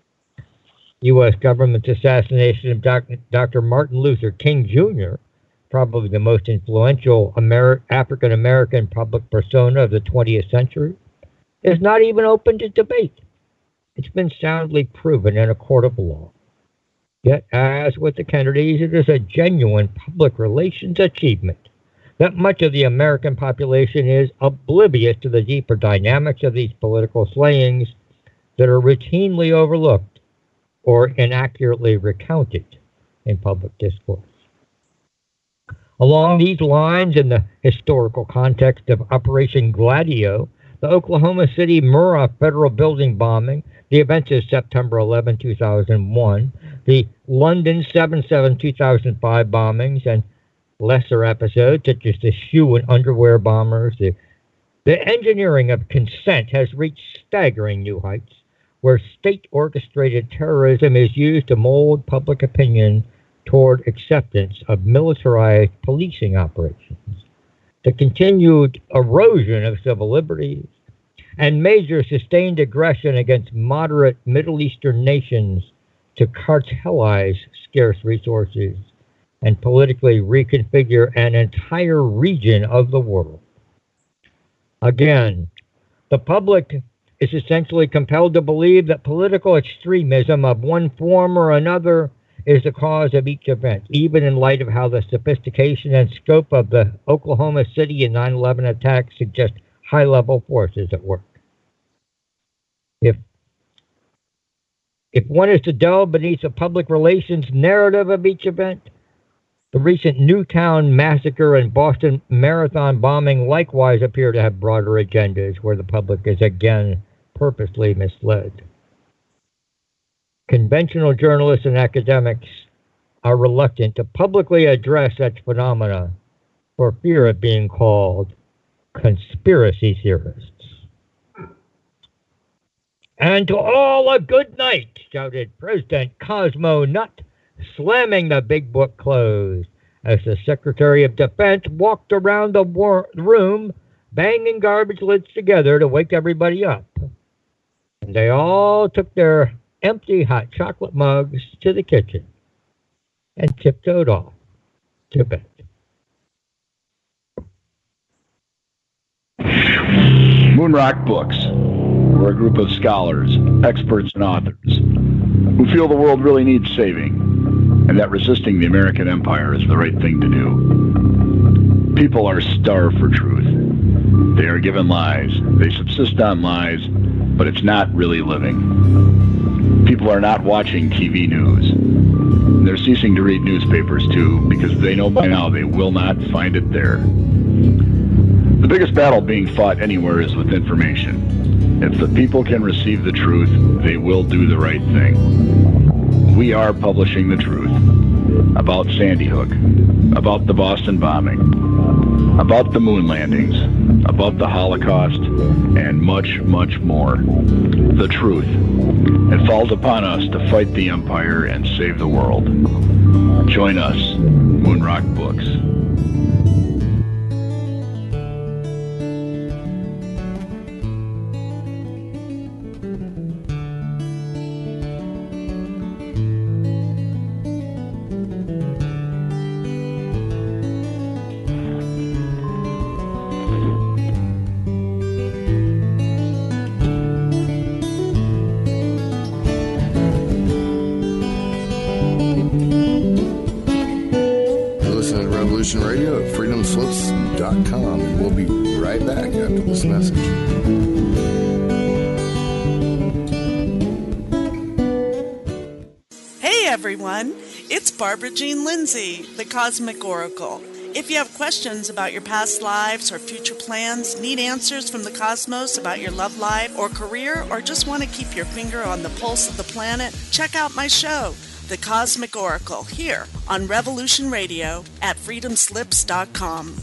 U S government's assassination of Doctor Martin Luther King Junior, probably the most influential Amer- African-American public persona of the twentieth century, is not even open to debate. It's been soundly proven in a court of law. Yet, as with the Kennedys, it is a genuine public relations achievement that much of the American population is oblivious to the deeper dynamics of these political slayings that are routinely overlooked or inaccurately recounted in public discourse. Along these lines, in the historical context of Operation Gladio, the Oklahoma City Murrah Federal Building bombing, the events of September eleventh, two thousand one, the London seven seven two thousand five bombings, and lesser episodes such as the shoe and underwear bombers, the, the engineering of consent has reached staggering new heights, where state-orchestrated terrorism is used to mold public opinion toward acceptance of militarized policing operations, the continued erosion of civil liberties, and major sustained aggression against moderate Middle Eastern nations to cartelize scarce resources and politically reconfigure an entire region of the world. Again, the public is essentially compelled to believe that political extremism of one form or another is the cause of each event, even in light of how the sophistication and scope of the Oklahoma City and nine eleven attacks suggest high-level forces at work. If, if one is to delve beneath the public relations narrative of each event, the recent Newtown massacre and Boston Marathon bombing likewise appear to have broader agendas where the public is again purposely misled. Conventional journalists and academics are reluctant to publicly address such phenomena for fear of being called conspiracy theorists. And to all a good night, shouted President Cosmo Nutt, slamming the big book closed as the Secretary of Defense walked around the war- room, banging garbage lids together to wake everybody up. And they all took their empty hot chocolate mugs to the kitchen and tiptoed off to bed. Moonrock Books. We're a group of scholars, experts, and authors who feel the world really needs saving, and that resisting the American empire is the right thing to do. People are starved for truth. They are given lies. They subsist on lies, but it's not really living. People are not watching T V news. They're ceasing to read newspapers, too, because they know by now they will not find it there. The biggest battle being fought anywhere is with information. If the people can receive the truth, they will do the right thing. We are publishing the truth about Sandy Hook, about the Boston bombing, about the moon landings, about the Holocaust, and much, much more. The truth. It falls upon us to fight the empire and save the world. Join us, Moonrock Books. Radio at freedom slips dot com, and we'll be right back after this message. Hey everyone, it's Barbara Jean Lindsay, the Cosmic Oracle. If you have questions about your past lives or future plans, need answers from the cosmos about your love life or career, or just want to keep your finger on the pulse of the planet, check out my show, The Cosmic Oracle, here on Revolution Radio at freedom slips dot com.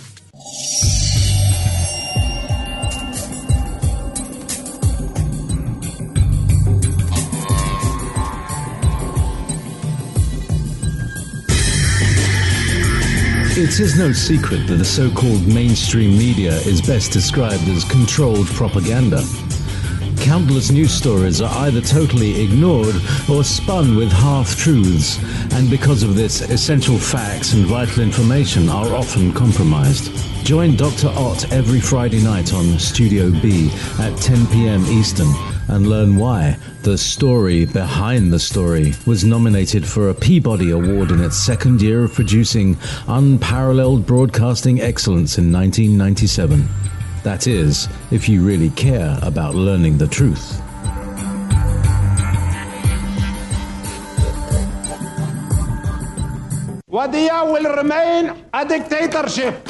It is no secret that the so-called mainstream media is best described as controlled propaganda. Countless news stories are either totally ignored or spun with half-truths, and because of this, essential facts and vital information are often compromised. Join Doctor Ott every Friday night on Studio B at ten p.m. Eastern and learn why The Story Behind the Story was nominated for a Peabody Award in its second year of producing unparalleled broadcasting excellence in nineteen ninety-seven. That is, if you really care about learning the truth. Wadiya will remain a dictatorship.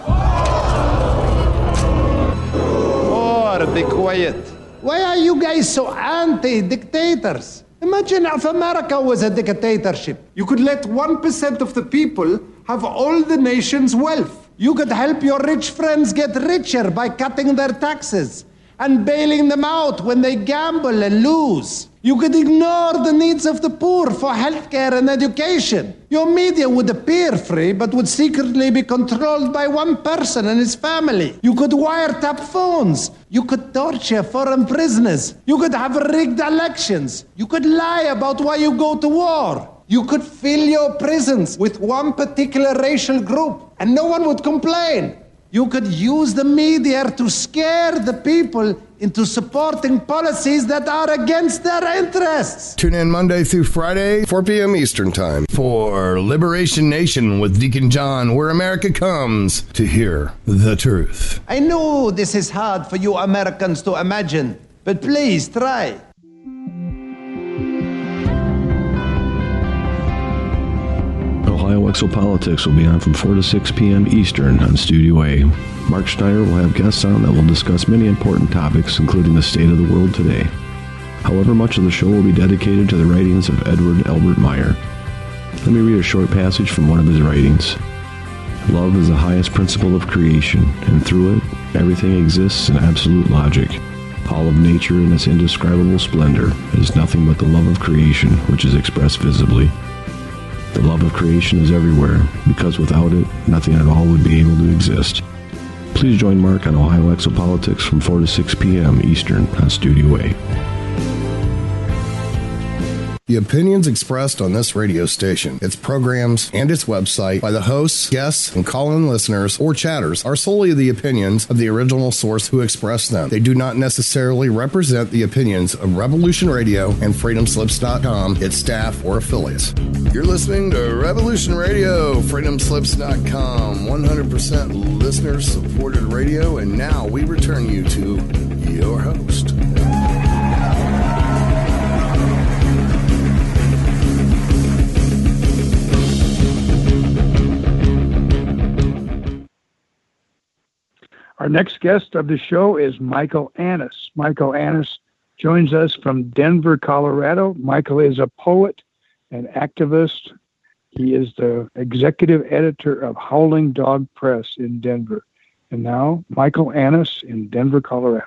Oh, be quiet. Why are you guys so anti-dictators? Imagine if America was a dictatorship. You could let one percent of the people have all the nation's wealth. You could help your rich friends get richer by cutting their taxes and bailing them out when they gamble and lose. You could ignore the needs of the poor for healthcare and education. Your media would appear free, but would secretly be controlled by one person and his family. You could wiretap phones. You could torture foreign prisoners. You could have rigged elections. You could lie about why you go to war. You could fill your prisons with one particular racial group, and no one would complain. You could use the media to scare the people into supporting policies that are against their interests. Tune in Monday through Friday, four p.m. Eastern Time, for Liberation Nation with Deacon John, where America comes to hear the truth. I know this is hard for you Americans to imagine, but please try. Ohio Exopolitics will be on from four to six p.m. Eastern on Studio A. Mark Schneider will have guests on that will discuss many important topics, including the state of the world today. However, much of the show will be dedicated to the writings of Edward Albert Meyer. Let me read a short passage from one of his writings. Love is the highest principle of creation, and through it, everything exists in absolute logic. All of nature in its indescribable splendor is nothing but the love of creation, which is expressed visibly. The love of creation is everywhere, because without it, nothing at all would be able to exist. Please join Mark on Ohio Exopolitics from four to six p.m. Eastern on Studio A. The opinions expressed on this radio station, its programs, and its website by the hosts, guests, and call-in listeners or chatters are solely the opinions of the original source who expressed them. They do not necessarily represent the opinions of Revolution Radio and Freedom Slips dot com, its staff, or affiliates. You're listening to Revolution Radio, Freedom Slips dot com, one hundred percent listener-supported radio, and now we return you to your host. Our next guest of the show is Michael Annis. Michael Annis joins us from Denver, Colorado. Michael is a poet and activist. He is the executive editor of Howling Dog Press in Denver. And now, Michael Annis in Denver, Colorado.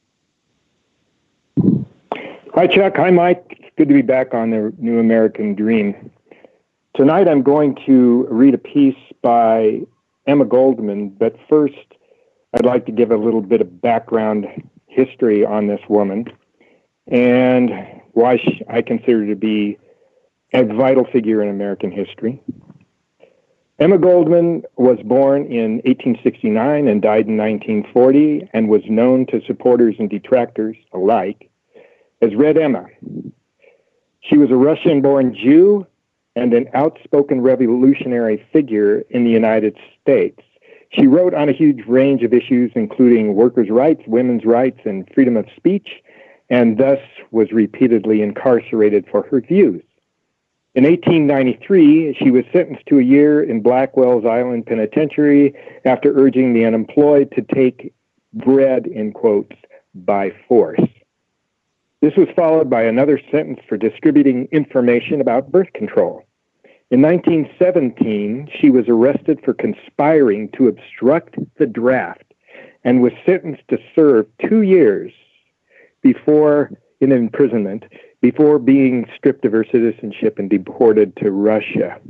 Hi, Chuck. Hi, Mike. It's good to be back on the New American Dream. Tonight I'm going to read a piece by Emma Goldman, but first I'd like to give a little bit of background history on this woman and why she, I consider her to be a vital figure in American history. Emma Goldman was born in eighteen sixty-nine and died in nineteen forty and was known to supporters and detractors alike as Red Emma. She was a Russian-born Jew and an outspoken revolutionary figure in the United States. She wrote on a huge range of issues, including workers' rights, women's rights, and freedom of speech, and thus was repeatedly incarcerated for her views. In eighteen ninety-three, she was sentenced to a year in Blackwell's Island Penitentiary after urging the unemployed to take bread, in quotes, by force. This was followed by another sentence for distributing information about birth control. In nineteen seventeen, she was arrested for conspiring to obstruct the draft and was sentenced to serve two years before in imprisonment before being stripped of her citizenship and deported to Russia.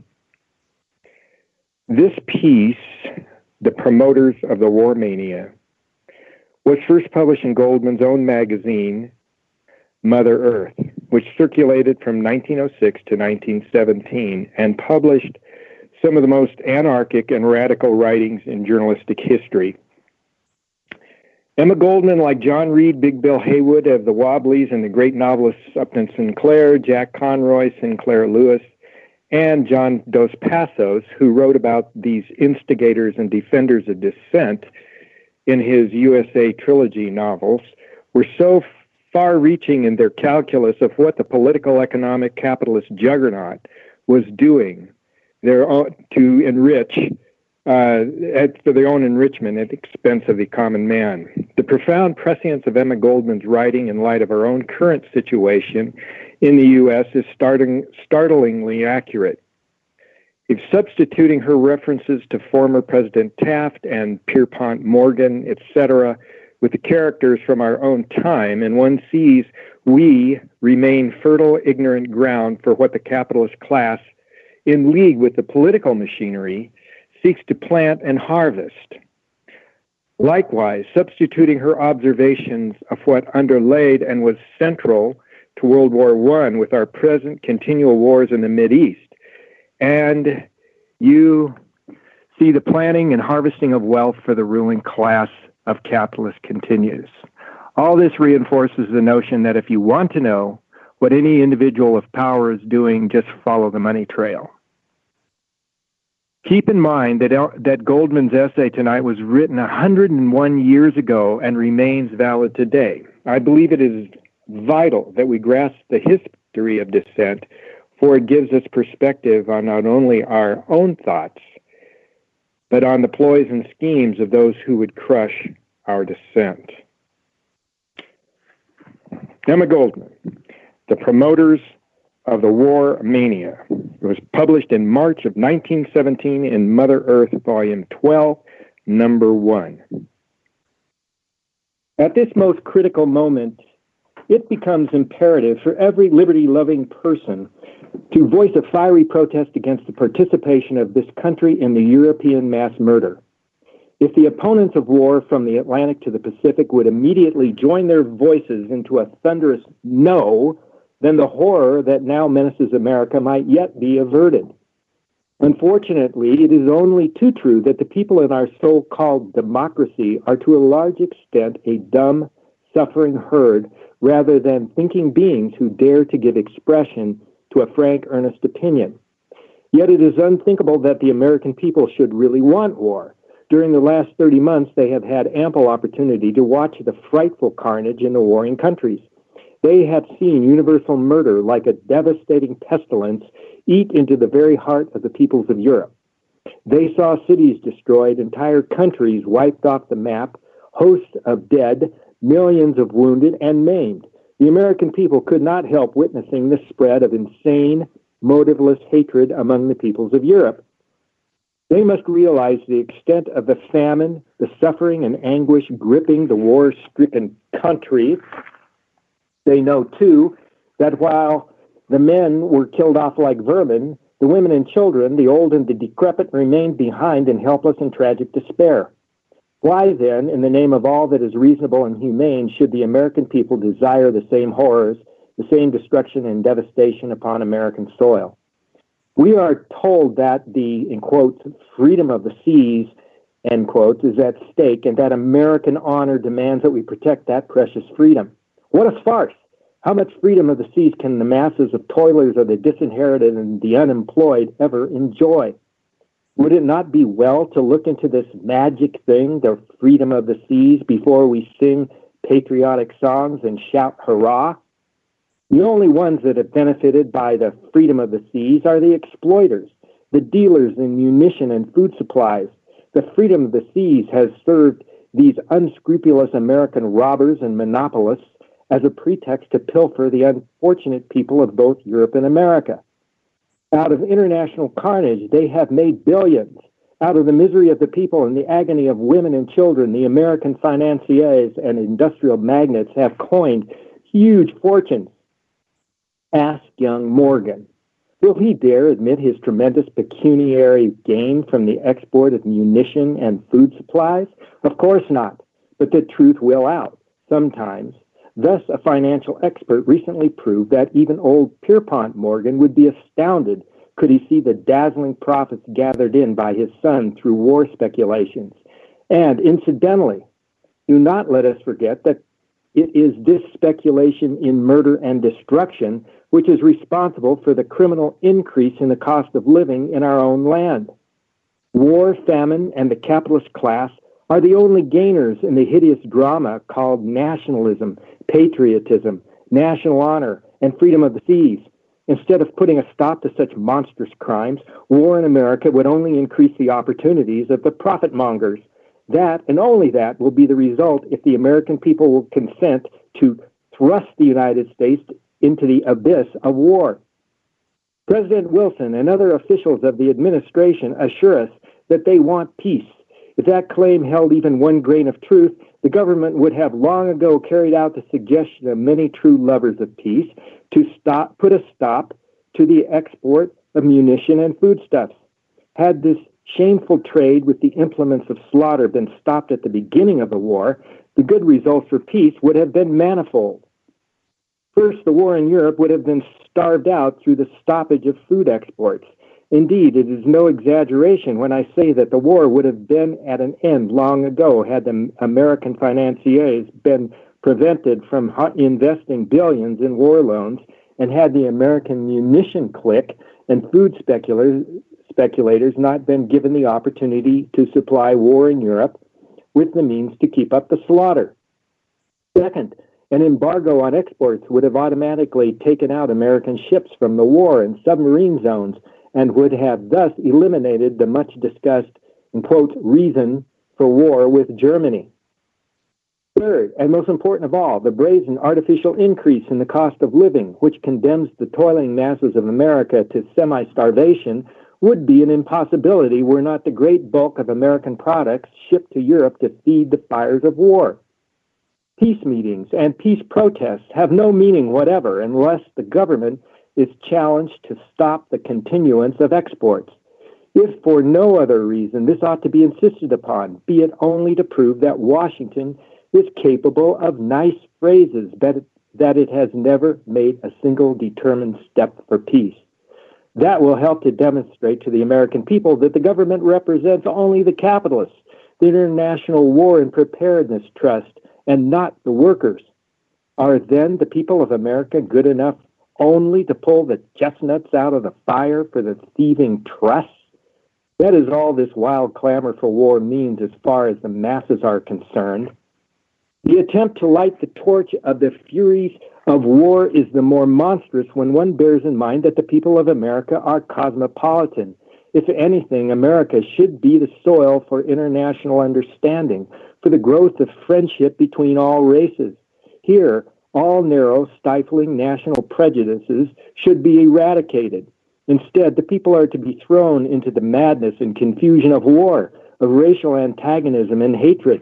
This piece, The Promoters of the War Mania, was first published in Goldman's own magazine, Mother Earth, which circulated from nineteen oh six to nineteen seventeen and published some of the most anarchic and radical writings in journalistic history. Emma Goldman, like John Reed, Big Bill Haywood of the Wobblies, and the great novelists Upton Sinclair, Jack Conroy, Sinclair Lewis, and John Dos Passos, who wrote about these instigators and defenders of dissent in his U S A trilogy novels, were so far-reaching in their calculus of what the political, economic, capitalist juggernaut was doing, their own, to enrich uh, at, for their own enrichment at the expense of the common man. The profound prescience of Emma Goldman's writing in light of our own current situation in the U S is starting, startlingly accurate. If substituting her references to former President Taft and Pierpont Morgan, et cetera, with the characters from our own time, and one sees we remain fertile, ignorant ground for what the capitalist class, in league with the political machinery, seeks to plant and harvest. Likewise, substituting her observations of what underlaid and was central to World War One with our present continual wars in the Mideast, and you see the planting and harvesting of wealth for the ruling class of capitalists continues. All this reinforces the notion that if you want to know what any individual of power is doing, just follow the money trail. Keep in mind that, that Goldman's essay tonight was written one hundred one years ago and remains valid today. I believe it is vital that we grasp the history of dissent, for it gives us perspective on not only our own thoughts, but on the ploys and schemes of those who would crush our dissent. Emma Goldman, The Promoters of the War Mania. It was published in March of nineteen seventeen in Mother Earth, Volume twelve, Number one. At this most critical moment, it becomes imperative for every liberty-loving person to voice a fiery protest against the participation of this country in the European mass murder. If the opponents of war from the Atlantic to the Pacific would immediately join their voices into a thunderous no, then the horror that now menaces America might yet be averted. Unfortunately, it is only too true that the people in our so-called democracy are to a large extent a dumb, suffering herd rather than thinking beings who dare to give expression to a frank, earnest opinion. Yet it is unthinkable that the American people should really want war. During the last thirty months, they have had ample opportunity to watch the frightful carnage in the warring countries. They have seen universal murder like a devastating pestilence eat into the very heart of the peoples of Europe. They saw cities destroyed, entire countries wiped off the map, hosts of dead, millions of wounded and maimed. The American people could not help witnessing the spread of insane, motiveless hatred among the peoples of Europe. They must realize the extent of the famine, the suffering and anguish gripping the war-stricken country. They know, too, that while the men were killed off like vermin, the women and children, the old and the decrepit, remained behind in helpless and tragic despair. Why, then, in the name of all that is reasonable and humane, should the American people desire the same horrors, the same destruction and devastation upon American soil? We are told that the, in quotes, freedom of the seas, end quotes, is at stake, and that American honor demands that we protect that precious freedom. What a farce! How much freedom of the seas can the masses of toilers or the disinherited and the unemployed ever enjoy? Would it not be well to look into this magic thing, the freedom of the seas, before we sing patriotic songs and shout hurrah? The only ones that have benefited by the freedom of the seas are the exploiters, the dealers in munition and food supplies. The freedom of the seas has served these unscrupulous American robbers and monopolists as a pretext to pilfer the unfortunate people of both Europe and America. Out of international carnage, they have made billions. Out of the misery of the people and the agony of women and children, the American financiers and industrial magnates have coined huge fortunes. Ask young Morgan. Will he dare admit his tremendous pecuniary gain from the export of munition and food supplies? Of course not, but the truth will out, sometimes. Thus, a financial expert recently proved that even old Pierpont Morgan would be astounded could he see the dazzling profits gathered in by his son through war speculations. And incidentally, do not let us forget that it is this speculation in murder and destruction which is responsible for the criminal increase in the cost of living in our own land. War, famine, and the capitalist class are the only gainers in the hideous drama called nationalism, patriotism, national honor, and freedom of the seas. Instead of putting a stop to such monstrous crimes, war in America would only increase the opportunities of the profit mongers. That, and only that, will be the result if the American people will consent to thrust the United States into the abyss of war. President Wilson and other officials of the administration assure us that they want peace. If that claim held even one grain of truth, the government would have long ago carried out the suggestion of many true lovers of peace to stop, put a stop to the export of munition and foodstuffs. Had this shameful trade with the implements of slaughter been stopped at the beginning of the war, the good results for peace would have been manifold. First, the war in Europe would have been starved out through the stoppage of food exports. Indeed, it is no exaggeration when I say that the war would have been at an end long ago had the American financiers been prevented from investing billions in war loans, and had the American munition clique and food speculators, speculators not been given the opportunity to supply war in Europe with the means to keep up the slaughter. Second, an embargo on exports would have automatically taken out American ships from the war and submarine zones, and would have thus eliminated the much-discussed, in quote, reason for war with Germany. Third, and most important of all, the brazen artificial increase in the cost of living, which condemns the toiling masses of America to semi-starvation, would be an impossibility were not the great bulk of American products shipped to Europe to feed the fires of war. Peace meetings and peace protests have no meaning whatever unless the government is challenged to stop the continuance of exports. If for no other reason, this ought to be insisted upon, be it only to prove that Washington is capable of nice phrases, but that it has never made a single determined step for peace. That will help to demonstrate to the American people that the government represents only the capitalists, the International War and Preparedness Trust, and not the workers. Are then the people of America good enough only to pull the chestnuts out of the fire for the thieving trusts? That is all this wild clamor for war means as far as the masses are concerned. The attempt to light the torch of the furies of war is the more monstrous when one bears in mind that the people of America are cosmopolitan. If anything, America should be the soil for international understanding, for the growth of friendship between all races. Here, all narrow, stifling national prejudices should be eradicated. Instead, the people are to be thrown into the madness and confusion of war, of racial antagonism and hatred.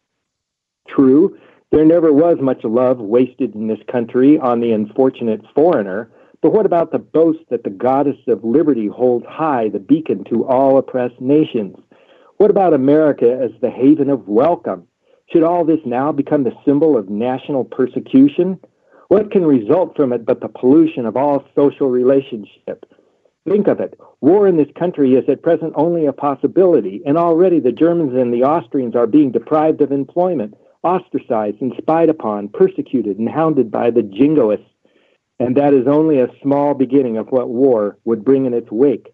True, there never was much love wasted in this country on the unfortunate foreigner, but what about the boast that the goddess of liberty holds high the beacon to all oppressed nations? What about America as the haven of welcome? Should all this now become the symbol of national persecution? What can result from it but the pollution of all social relationship? Think of it. War in this country is at present only a possibility, and already the Germans and the Austrians are being deprived of employment, ostracized and spied upon, persecuted and hounded by the jingoists. And that is only a small beginning of what war would bring in its wake.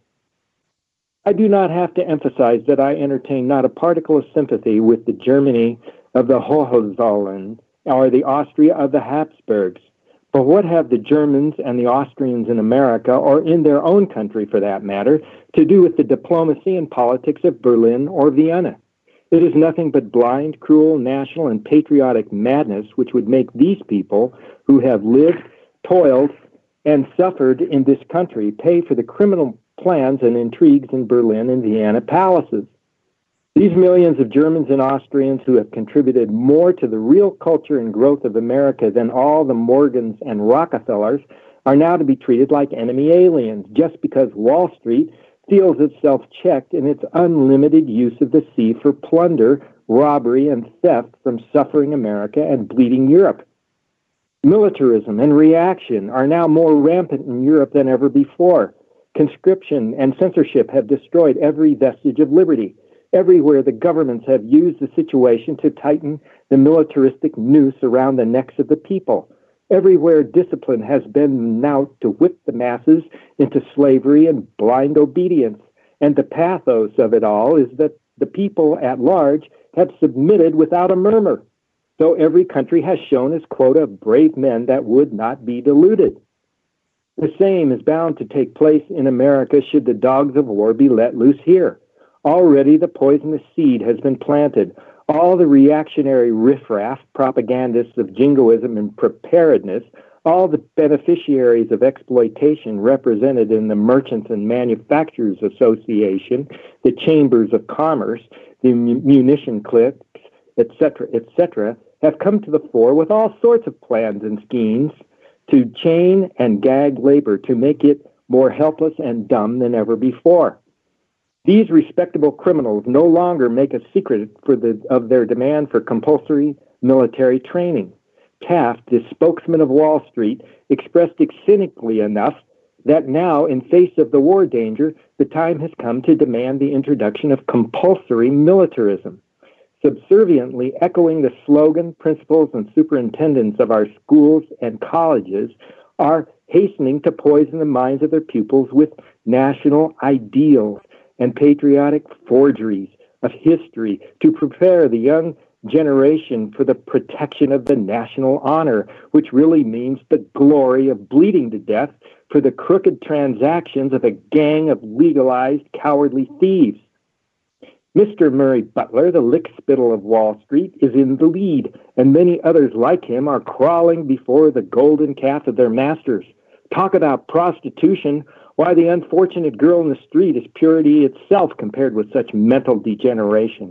I do not have to emphasize that I entertain not a particle of sympathy with the Germany of the Hohenzollern or the Austria of the Habsburgs. But what have the Germans and the Austrians in America, or in their own country for that matter, to do with the diplomacy and politics of Berlin or Vienna? It is nothing but blind, cruel, national, and patriotic madness which would make these people who have lived, toiled, and suffered in this country pay for the criminal plans and intrigues in Berlin and Vienna palaces. These millions of Germans and Austrians who have contributed more to the real culture and growth of America than all the Morgans and Rockefellers are now to be treated like enemy aliens just because Wall Street feels itself checked in its unlimited use of the sea for plunder, robbery, and theft from suffering America and bleeding Europe. Militarism and reaction are now more rampant in Europe than ever before. Conscription and censorship have destroyed every vestige of liberty. Everywhere the governments have used the situation to tighten the militaristic noose around the necks of the people. Everywhere discipline has been now to whip the masses into slavery and blind obedience. And the pathos of it all is that the people at large have submitted without a murmur, though every country has shown its quota of brave men that would not be deluded. The same is bound to take place in America should the dogs of war be let loose here. Already the poisonous seed has been planted. All the reactionary riffraff propagandists of jingoism and preparedness, all the beneficiaries of exploitation represented in the Merchants and Manufacturers Association, the Chambers of Commerce, the munition cliques, et cetera, et cetera, have come to the fore with all sorts of plans and schemes to chain and gag labor to make it more helpless and dumb than ever before. These respectable criminals no longer make a secret for the, of their demand for compulsory military training. Taft, the spokesman of Wall Street, expressed it cynically enough that now, in face of the war danger, the time has come to demand the introduction of compulsory militarism. Subserviently echoing the slogan, principals, and superintendents of our schools and colleges are hastening to poison the minds of their pupils with national ideals and patriotic forgeries of history to prepare the young generation for the protection of the national honor, which really means the glory of bleeding to death for the crooked transactions of a gang of legalized cowardly thieves. Mister Murray Butler, the lickspittle of Wall Street, is in the lead, and many others like him are crawling before the golden calf of their masters. Talk about prostitution. Why, the unfortunate girl in the street is purity itself compared with such mental degeneration.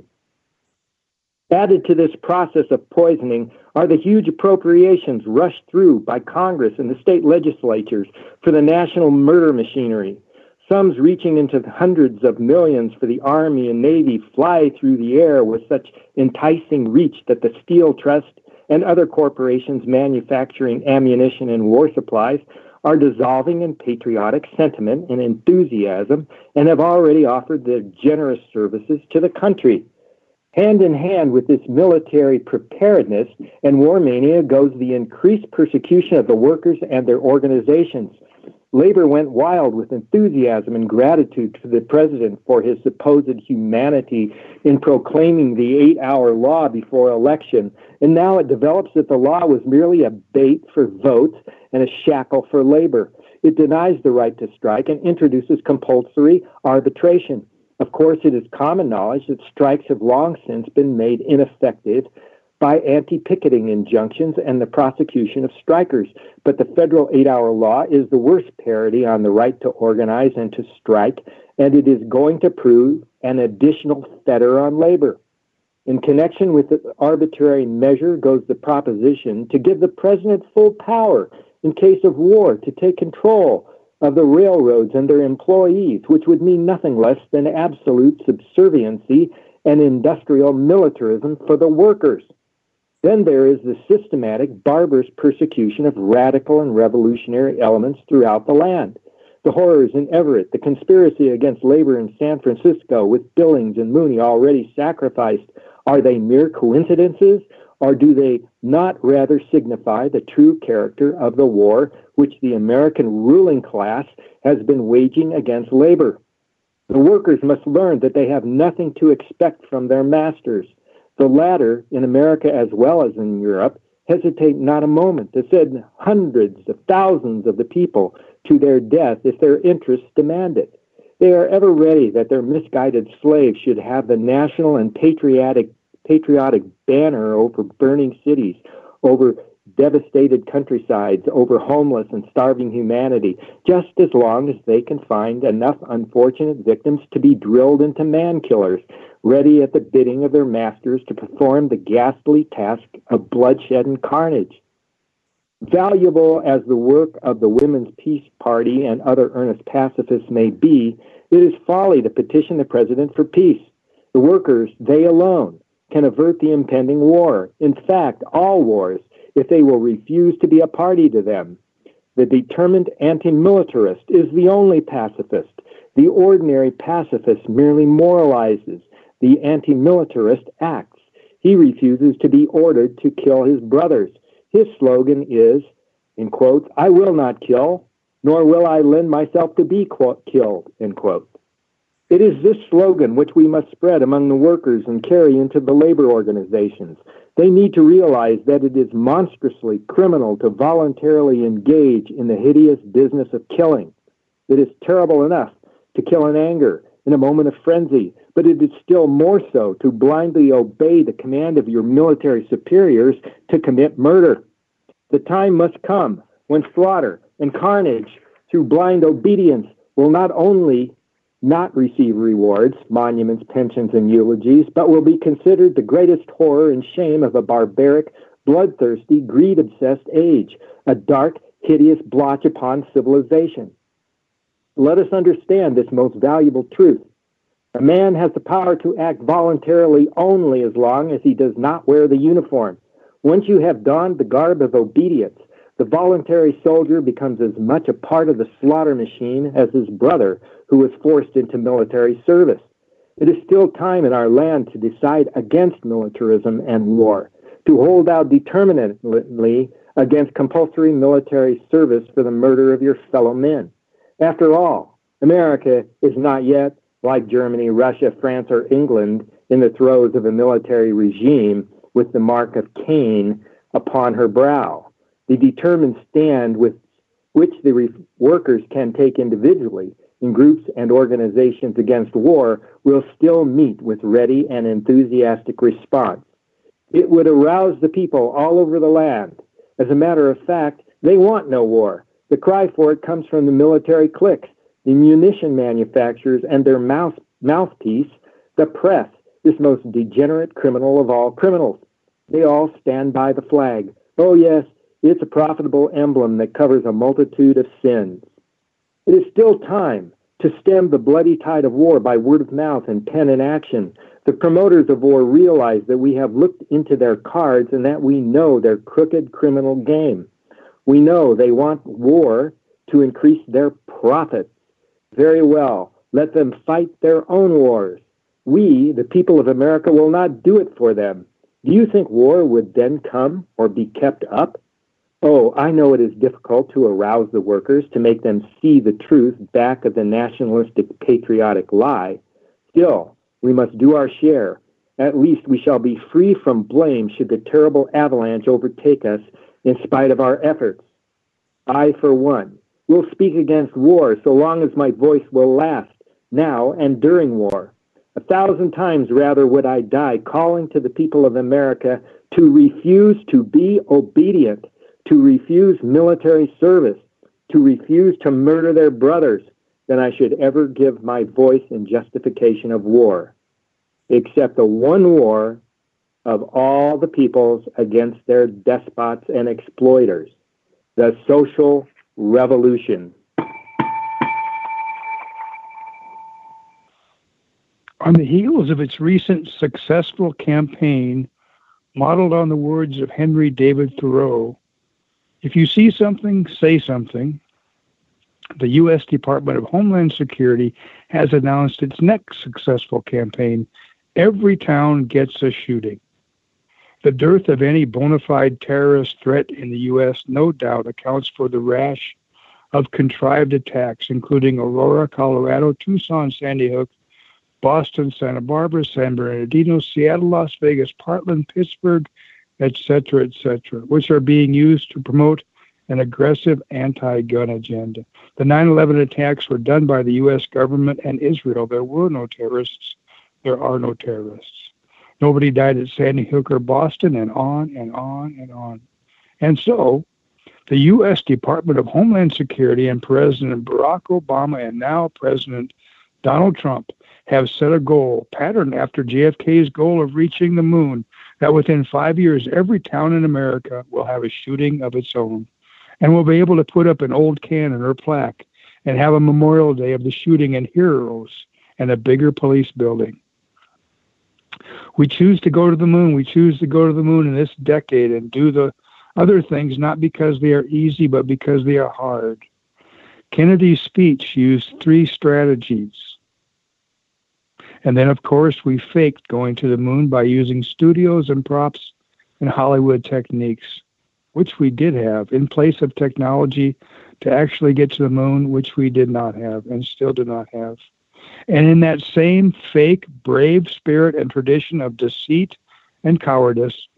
Added to this process of poisoning are the huge appropriations rushed through by Congress and the state legislatures for the national murder machinery. Sums reaching into the hundreds of millions for the Army and Navy fly through the air with such enticing reach that the Steel Trust and other corporations manufacturing ammunition and war supplies are dissolving in patriotic sentiment and enthusiasm and have already offered their generous services to the country. Hand in hand with this military preparedness and war mania goes the increased persecution of the workers and their organizations. Labor went wild with enthusiasm and gratitude to the president for his supposed humanity in proclaiming the eight-hour law before election, and now it develops that the law was merely a bait for votes and a shackle for labor. It denies the right to strike and introduces compulsory arbitration. Of course, it is common knowledge that strikes have long since been made ineffective by anti-picketing injunctions and the prosecution of strikers. But the federal eight-hour law is the worst parody on the right to organize and to strike, and it is going to prove an additional fetter on labor. In connection with the arbitrary measure goes the proposition to give the president full power in case of war to take control of the railroads and their employees, which would mean nothing less than absolute subserviency and industrial militarism for the workers. Then there is the systematic, barbarous persecution of radical and revolutionary elements throughout the land. The horrors in Everett, the conspiracy against labor in San Francisco with Billings and Mooney already sacrificed, are they mere coincidences, or do they not rather signify the true character of the war which the American ruling class has been waging against labor? The workers must learn that they have nothing to expect from their masters. The latter, in America as well as in Europe, hesitate not a moment to send hundreds of thousands of the people to their death if their interests demand it. They are ever ready that their misguided slaves should have the national and patriotic patriotic banner over burning cities, over devastated countrysides, over homeless and starving humanity, just as long as they can find enough unfortunate victims to be drilled into man-killers, ready at the bidding of their masters to perform the ghastly task of bloodshed and carnage. Valuable as the work of the Women's Peace Party and other earnest pacifists may be, it is folly to petition the president for peace. The workers, they alone, can avert the impending war. In fact, all wars, if they will refuse to be a party to them. The determined anti-militarist is the only pacifist. The ordinary pacifist merely moralizes. The anti-militarist acts. He refuses to be ordered to kill his brothers. His slogan is, in quotes, "I will not kill, nor will I lend myself to be quote, killed," end quote. It is this slogan which we must spread among the workers and carry into the labor organizations. They need to realize that it is monstrously criminal to voluntarily engage in the hideous business of killing. It is terrible enough to kill in anger, in a moment of frenzy, but it is still more so to blindly obey the command of your military superiors to commit murder. The time must come when slaughter and carnage through blind obedience will not only not receive rewards, monuments, pensions, and eulogies, but will be considered the greatest horror and shame of a barbaric, bloodthirsty, greed-obsessed age, a dark, hideous blotch upon civilization. Let us understand this most valuable truth. A man has the power to act voluntarily only as long as he does not wear the uniform. Once you have donned the garb of obedience, the voluntary soldier becomes as much a part of the slaughter machine as his brother who was forced into military service. It is still time in our land to decide against militarism and war, to hold out determinately against compulsory military service for the murder of your fellow men. After all, America is not yet, like Germany, Russia, France, or England, in the throes of a military regime with the mark of Cain upon her brow. The determined stand with which the re- workers can take individually in groups and organizations against war will still meet with ready and enthusiastic response. It would arouse the people all over the land. As a matter of fact, they want no war. The cry for it comes from the military cliques, the munition manufacturers, and their mouth, mouthpiece, the press, this most degenerate criminal of all criminals. They all stand by the flag. Oh, yes, it's a profitable emblem that covers a multitude of sins. It is still time to stem the bloody tide of war by word of mouth and pen in action. The promoters of war realize that we have looked into their cards and that we know their crooked criminal game. We know they want war to increase their profits. Very well, let them fight their own wars. We, the people of America, will not do it for them. Do you think war would then come or be kept up? Oh, I know it is difficult to arouse the workers, to make them see the truth back of the nationalistic patriotic lie. Still, we must do our share. At least we shall be free from blame should the terrible avalanche overtake us in spite of our efforts. I, for one, will speak against war so long as my voice will last, now and during war. A thousand times rather would I die calling to the people of America to refuse to be obedient, to refuse military service, to refuse to murder their brothers, than I should ever give my voice in justification of war, except the one war of all the peoples against their despots and exploiters, the social revolution. On the heels of its recent successful campaign, modeled on the words of Henry David Thoreau, if you see something, say something, the U S Department of Homeland Security has announced its next successful campaign, Every Town Gets a Shooting. The dearth of any bona fide terrorist threat in the U S no doubt accounts for the rash of contrived attacks, including Aurora, Colorado, Tucson, Sandy Hook, Boston, Santa Barbara, San Bernardino, Seattle, Las Vegas, Portland, Pittsburgh, et cetera, et cetera, which are being used to promote an aggressive anti-gun agenda. The nine eleven attacks were done by the U S government and Israel. There were no terrorists. There are no terrorists. Nobody died at Sandy Hook or Boston, and on and on and on. And so, the U S Department of Homeland Security and President Barack Obama and now President Donald Trump have set a goal, patterned after J F K's goal of reaching the moon, that within five years, every town in America will have a shooting of its own, and will be able to put up an old cannon or plaque and have a memorial day of the shooting and heroes and a bigger police building. We choose to go to the moon. We choose to go to the moon in this decade and do the other things, not because they are easy, but because they are hard. Kennedy's speech used three strategies. And then, of course, we faked going to the moon by using studios and props and Hollywood techniques, which we did have, in place of technology to actually get to the moon, which we did not have and still do not have. And in that same fake, brave spirit and tradition of deceit and cowardice,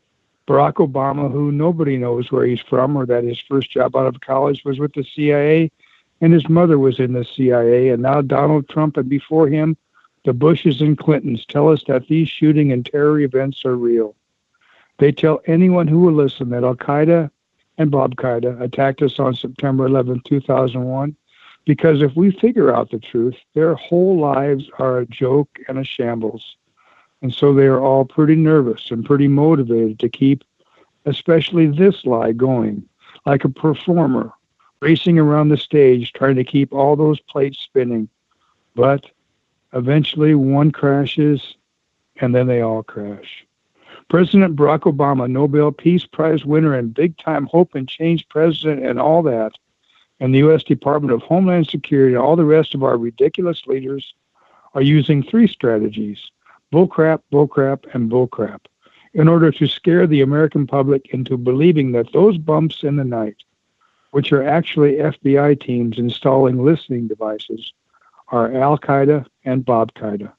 Barack Obama, who nobody knows where he's from or that his first job out of college was with the C I A, and his mother was in the C I A, and now Donald Trump, and before him, the Bushes and Clintons tell us that these shooting and terror events are real. They tell anyone who will listen that Al-Qaeda and Bob Qaeda attacked us on September eleventh, two thousand one, because if we figure out the truth, their whole lives are a joke and a shambles. And so they are all pretty nervous and pretty motivated to keep especially this lie going, like a performer racing around the stage trying to keep all those plates spinning. But eventually one crashes, and then they all crash. President Barack Obama, Nobel Peace Prize winner and big-time hope and change president and all that, and the U S Department of Homeland Security and all the rest of our ridiculous leaders are using three strategies: bullcrap, bullcrap, and bullcrap, in order to scare the American public into believing that those bumps in the night, which are actually F B I teams installing listening devices, are Al-Qaeda and Bob Qaeda.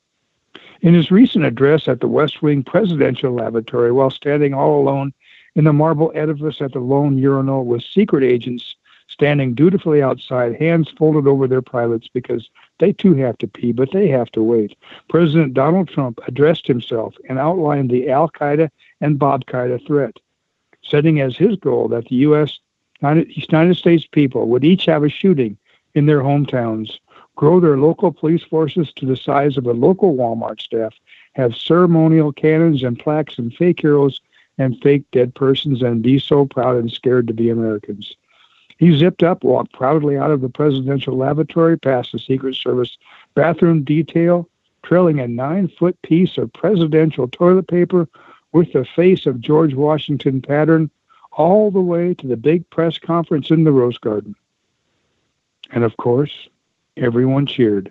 In his recent address at the West Wing Presidential Lavatory, while standing all alone in the marble edifice at the lone urinal with secret agents standing dutifully outside, hands folded over their pilots because they too have to pee, but they have to wait, President Donald Trump addressed himself and outlined the Al-Qaeda and Bob Qaeda threat, setting as his goal that the U S United States people would each have a shooting in their hometowns, grow their local police forces to the size of a local Walmart staff, have ceremonial cannons and plaques and fake heroes and fake dead persons, and be so proud and scared to be Americans. He zipped up, walked proudly out of the presidential lavatory, past the Secret Service bathroom detail, trailing a nine-foot piece of presidential toilet paper with the face of George Washington pattern, all the way to the big press conference in the Rose Garden. And of course, everyone cheered.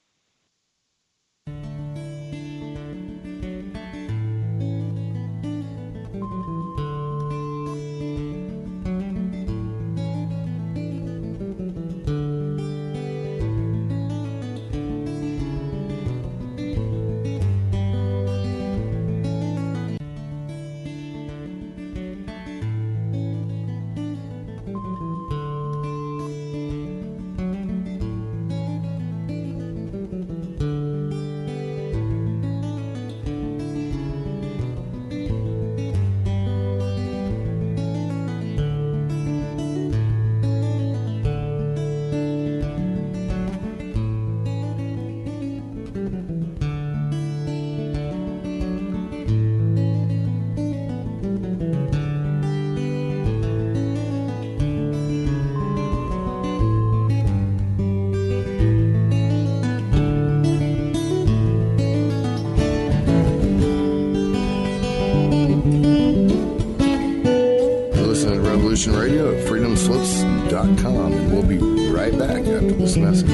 Radio at freedom slips dot com, and we'll be right back after this message.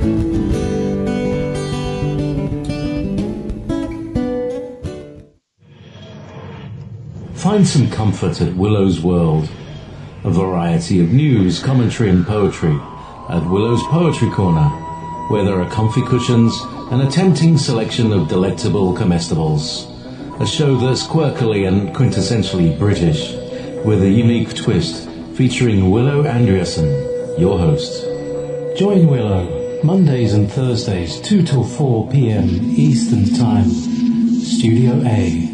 Find some comfort at Willow's World. A variety of news, commentary and poetry at Willow's Poetry Corner, where there are comfy cushions and a tempting selection of delectable comestibles. A show that's quirkily and quintessentially British, with a unique twist, featuring Willow Andreasen, your host. Join Willow, Mondays and Thursdays, two till four p.m. Eastern Time, Studio A.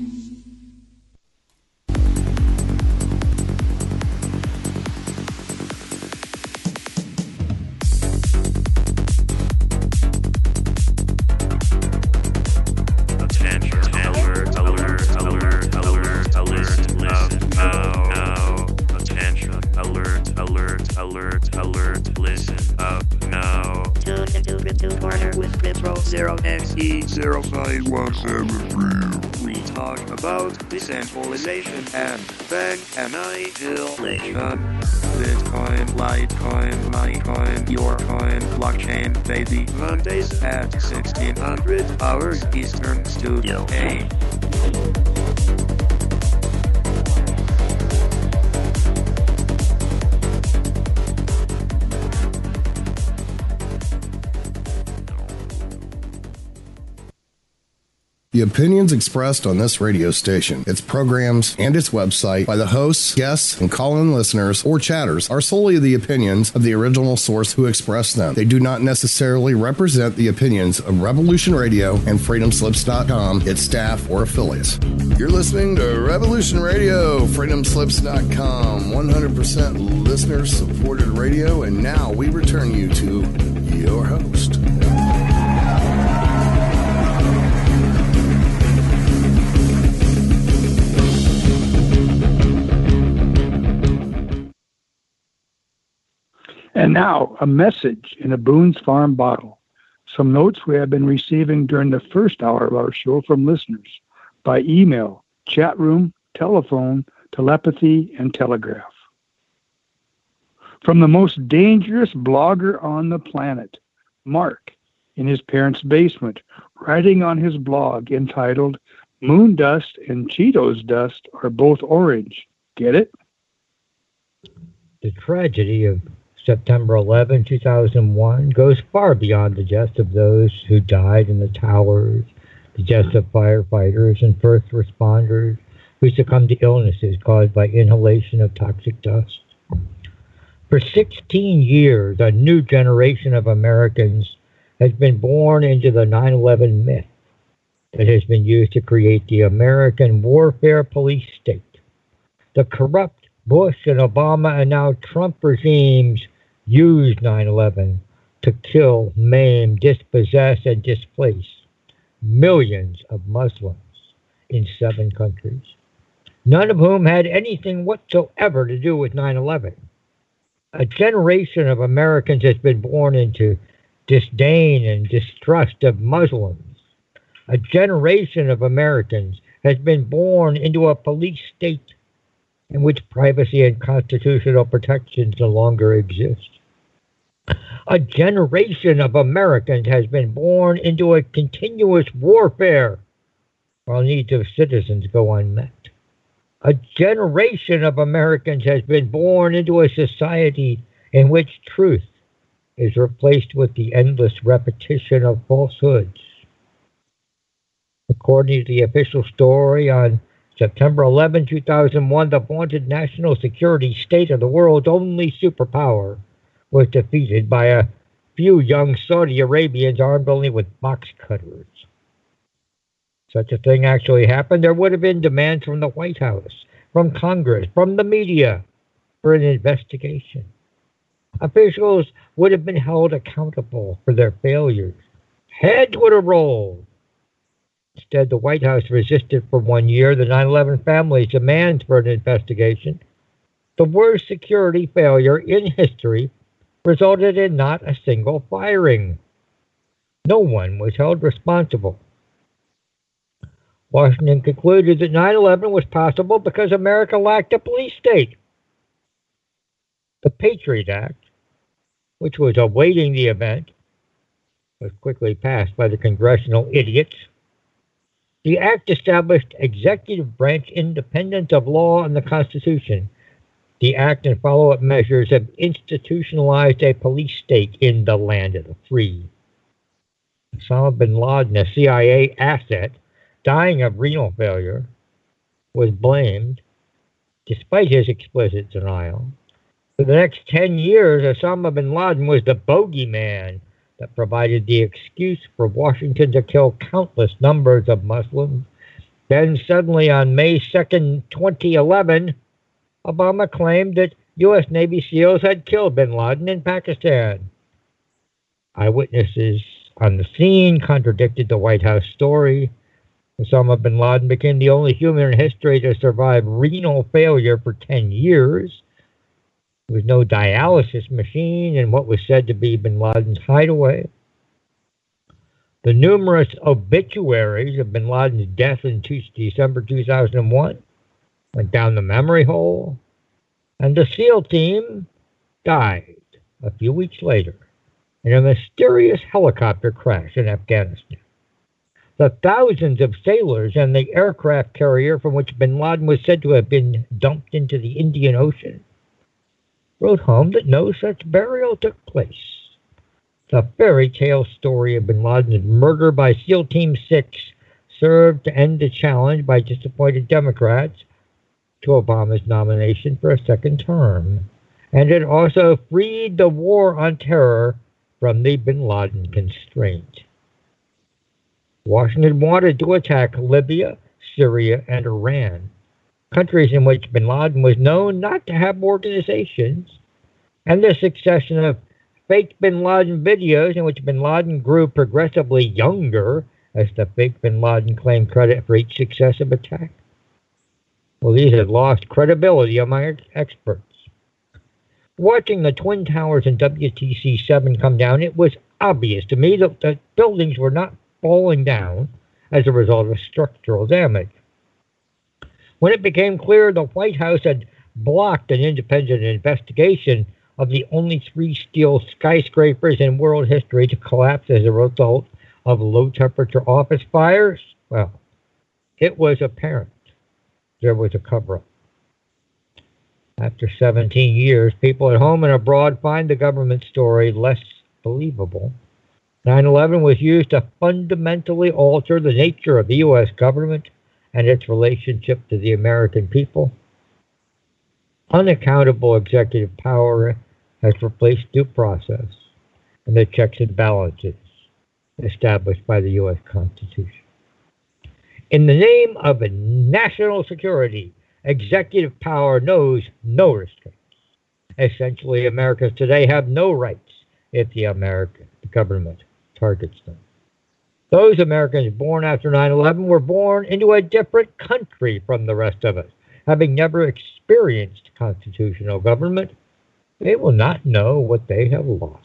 Decentralization and bank annihilation. Bitcoin, Litecoin, Litecoin, your coin, blockchain, baby. Mondays at sixteen hundred hours Eastern, Studio A. The The opinions expressed on this radio station, its programs, and its website by the hosts, guests, and call-in listeners or chatters are solely the opinions of the original source who expressed them. They do not necessarily represent the opinions of Revolution Radio and freedom slips dot com, its staff, or affiliates. You're listening to Revolution Radio, freedom slips dot com, one hundred percent listener-supported radio, and now we return you to your host. And now, a message in a Boone's Farm bottle. Some notes we have been receiving during the first hour of our show from listeners by email, chat room, telephone, telepathy, and telegraph. From the most dangerous blogger on the planet, Mark, in his parents' basement, writing on his blog entitled, Moon Dust and Cheetos Dust are both orange. Get it? The tragedy of September eleventh, two thousand one goes far beyond the deaths of those who died in the towers, the deaths of firefighters and first responders who succumbed to illnesses caused by inhalation of toxic dust. For sixteen years, a new generation of Americans has been born into the nine eleven myth that has been used to create the American warfare police state. The corrupt Bush and Obama and now Trump regimes used nine eleven to kill, maim, dispossess, and displace millions of Muslims in seven countries, none of whom had anything whatsoever to do with nine eleven. A generation of Americans has been born into disdain and distrust of Muslims. A generation of Americans has been born into a police state in which privacy and constitutional protections no longer exist. A generation of Americans has been born into a continuous warfare while needs of citizens go unmet. A generation of Americans has been born into a society in which truth is replaced with the endless repetition of falsehoods. According to the official story on September eleventh, two thousand one, the vaunted national security state of the world's only superpower was defeated by a few young Saudi Arabians armed only with box cutters. Such a thing actually happened, there would have been demands from the White House, from Congress, from the media for an investigation. Officials would have been held accountable for their failures. Heads would have rolled. Instead, the White House resisted for one year the nine eleven family's demands for an investigation. The worst security failure in history resulted in not a single firing. No one was held responsible. Washington concluded that nine eleven was possible because America lacked a police state. The Patriot Act, which was awaiting the event, was quickly passed by the congressional idiots. The act established executive branch independence of law and the Constitution. The act and follow-up measures have institutionalized a police state in the land of the free. Osama bin Laden, a C I A asset, dying of renal failure, was blamed, despite his explicit denial. For the next ten years, Osama bin Laden was the bogeyman that provided the excuse for Washington to kill countless numbers of Muslims. Then suddenly on May second, twenty eleven, Obama claimed that U S Navy SEALs had killed bin Laden in Pakistan. Eyewitnesses on the scene contradicted the White House story. Osama bin Laden became the only human in history to survive renal failure for ten years. There was no dialysis machine in what was said to be bin Laden's hideaway. The numerous obituaries of bin Laden's death in December two thousand one went down the memory hole, and the SEAL team died a few weeks later in a mysterious helicopter crash in Afghanistan. The thousands of sailors and the aircraft carrier from which bin Laden was said to have been dumped into the Indian Ocean wrote home that no such burial took place. The fairy tale story of bin Laden's murder by SEAL Team six served to end the challenge by disappointed Democrats to Obama's nomination for a second term. And it also freed the war on terror from the bin Laden constraint. Washington wanted to attack Libya, Syria, and Iran, countries in which bin Laden was known not to have organizations, and the succession of fake bin Laden videos in which bin Laden grew progressively younger as the fake bin Laden claimed credit for each successive attack. Well, these had lost credibility among experts. Watching the Twin Towers and W T C seven come down, it was obvious to me that the buildings were not falling down as a result of structural damage. When it became clear the White House had blocked an independent investigation of the only three steel skyscrapers in world history to collapse as a result of low-temperature office fires, well, it was apparent there was a cover-up. After seventeen years, people at home and abroad find the government story less believable. nine eleven was used to fundamentally alter the nature of the U S government and its relationship to the American people. Unaccountable executive power has replaced due process and the checks and balances established by the U S Constitution. In the name of national security, executive power knows no restraints. Essentially, Americans today have no rights if the American government targets them. Those Americans born after nine eleven were born into a different country from the rest of us. Having never experienced constitutional government, they will not know what they have lost.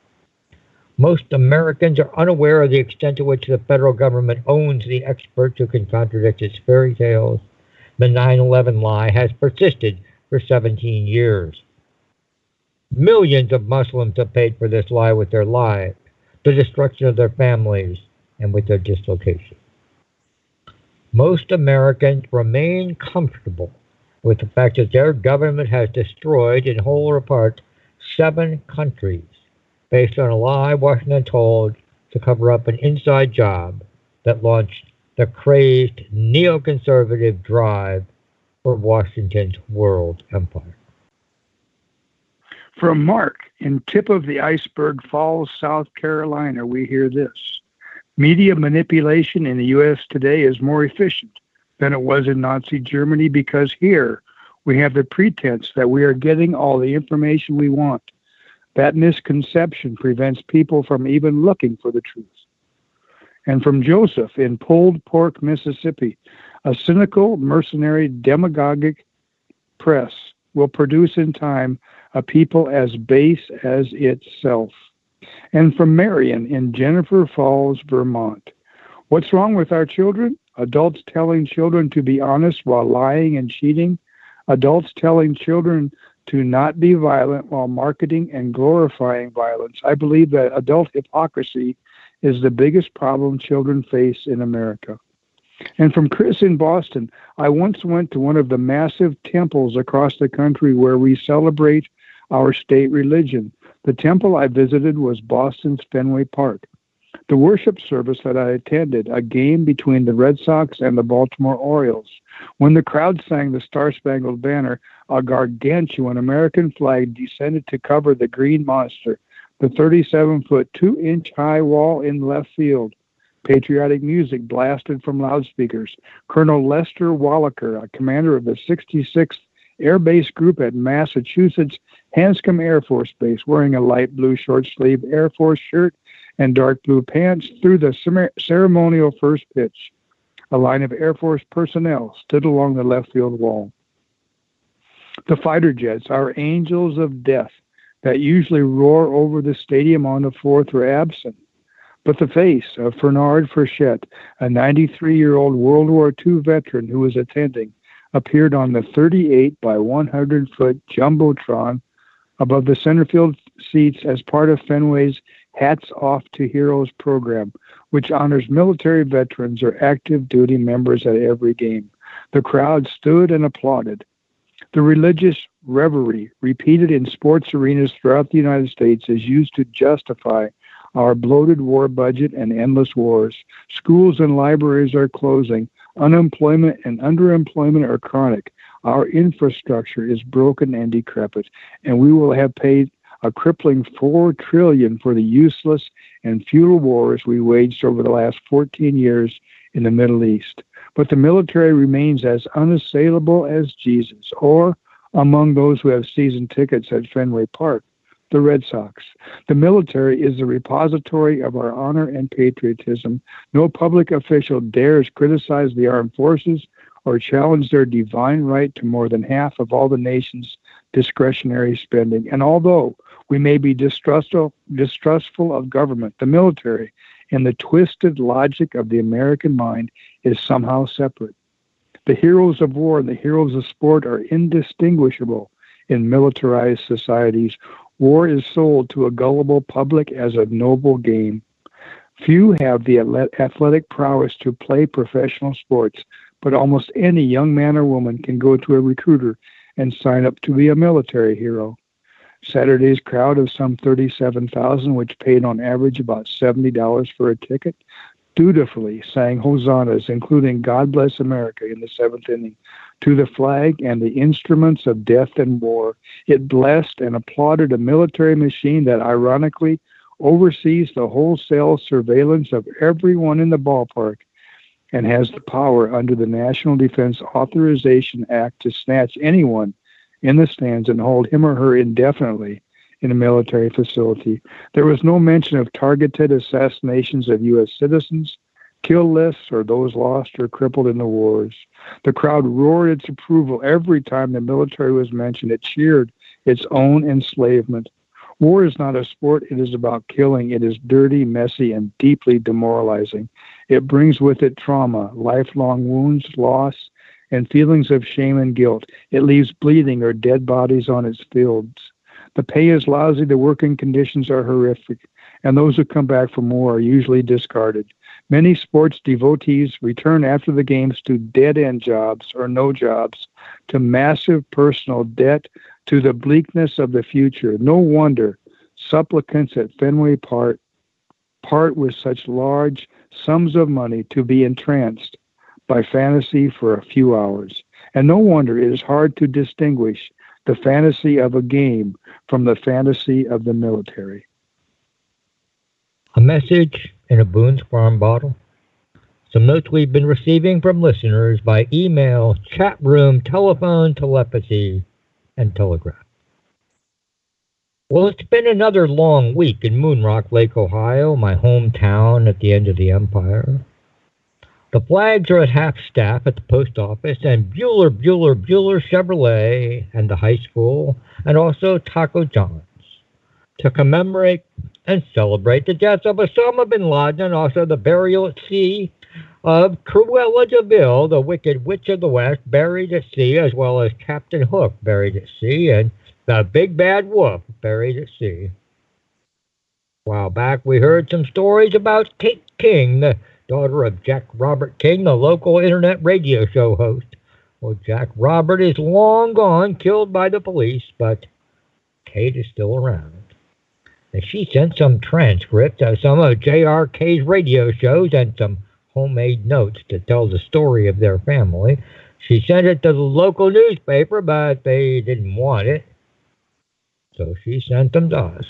Most Americans are unaware of the extent to which the federal government owns the experts who can contradict its fairy tales. The nine eleven lie has persisted for seventeen years. Millions of Muslims have paid for this lie with their lives, the destruction of their families, and with their dislocation. Most Americans remain comfortable with the fact that their government has destroyed, in whole or part, seven countries based on a lie Washington told to cover up an inside job that launched the crazed neoconservative drive for Washington's world empire. From Mark in Tip of the Iceberg Falls, South Carolina, we hear this. Media manipulation in the U S today is more efficient than it was in Nazi Germany because here we have the pretense that we are getting all the information we want. That misconception prevents people from even looking for the truth. And from Joseph in Pulled Pork, Mississippi, a cynical, mercenary, demagogic press will produce in time a people as base as itself. And from Marion in Jennifer Falls, Vermont, what's wrong with our children? Adults telling children to be honest while lying and cheating. Adults telling children to not be violent while marketing and glorifying violence. I believe that adult hypocrisy is the biggest problem children face in America. And from Chris in Boston, I once went to one of the massive temples across the country where we celebrate our state religion. The temple I visited was Boston's Fenway Park. The worship service that I attended, a game between the Red Sox and the Baltimore Orioles. When the crowd sang the Star-Spangled Banner, a gargantuan American flag descended to cover the Green Monster, the thirty-seven foot, two inch high wall in left field. Patriotic music blasted from loudspeakers. Colonel Lester Wallaker, a commander of the sixty-sixth Air Base Group at Massachusetts Hanscom Air Force Base, wearing a light blue short-sleeved Air Force shirt and dark blue pants, threw the ceremonial first pitch. A line of Air Force personnel stood along the left field wall. The fighter jets, our angels of death, that usually roar over the stadium on the fourth, were absent. But the face of Fernand Frechette, a ninety-three-year-old World War Two veteran who was attending, appeared on the thirty-eight by one hundred foot Jumbotron above the center field seats as part of Fenway's Hats Off to Heroes program, which honors military veterans or active duty members at every game. The crowd stood and applauded. The religious revelry repeated in sports arenas throughout the United States is used to justify our bloated war budget and endless wars. Schools and libraries are closing. Unemployment and underemployment are chronic. Our infrastructure is broken and decrepit, and we will have paid a crippling four trillion dollars for the useless and futile wars we waged over the last fourteen years in the Middle East. But the military remains as unassailable as Jesus, or among those who have season tickets at Fenway Park, the Red Sox. The military is the repository of our honor and patriotism. No public official dares criticize the armed forces or challenge their divine right to more than half of all the nation's discretionary spending. And although we may be distrustful, distrustful of government, the military, and the twisted logic of the American mind is somehow separate. The heroes of war and the heroes of sport are indistinguishable in militarized societies. War is sold to a gullible public as a noble game. Few have the athletic prowess to play professional sports, but almost any young man or woman can go to a recruiter and sign up to be a military hero. Saturday's crowd of some thirty-seven thousand, which paid on average about seventy dollars for a ticket, dutifully sang hosannas, including God Bless America in the seventh inning, to the flag and the instruments of death and war. It blessed and applauded a military machine that ironically oversees the wholesale surveillance of everyone in the ballpark and has the power under the National Defense Authorization Act to snatch anyone in the stands and hold him or her indefinitely in a military facility. There was no mention of targeted assassinations of U S citizens, kill lists, or those lost or crippled in the wars. The crowd roared its approval every time the military was mentioned. It cheered its own enslavement. War is not a sport. It is about killing. It is dirty, messy, and deeply demoralizing. It brings with it trauma, lifelong wounds, loss, and feelings of shame and guilt. It leaves bleeding or dead bodies on its fields. The pay is lousy, the working conditions are horrific, and those who come back from war are usually discarded. Many sports devotees return after the games to dead-end jobs or no jobs, to massive personal debt, to the bleakness of the future. No wonder supplicants at Fenway Park part with such large sums of money to be entranced by fantasy for a few hours. And no wonder it is hard to distinguish the fantasy of a game from the fantasy of the military. A message in a Boone's Farm bottle. Some notes we've been receiving from listeners by email, chat room, telephone, telepathy, and telegraph. Well, it's been another long week in Moonrock Lake, Ohio, my hometown at the end of the empire. The flags are at half-staff at the post office, and Bueller, Bueller, Bueller Chevrolet and the high school, and also Taco John's, to commemorate and celebrate the death of Osama bin Laden and also the burial at sea of Cruella de Vil, the Wicked Witch of the West, buried at sea, as well as Captain Hook, buried at sea, and the Big Bad Wolf, buried at sea. A while back, we heard some stories about Kate King, the daughter of Jack Robert King, the local internet radio show host. Well, Jack Robert is long gone, killed by the police, but Kate is still around. And she sent some transcripts of some of J R K's radio shows and some homemade notes to tell the story of their family. She sent it to the local newspaper, but they didn't want it, so she sent them to us.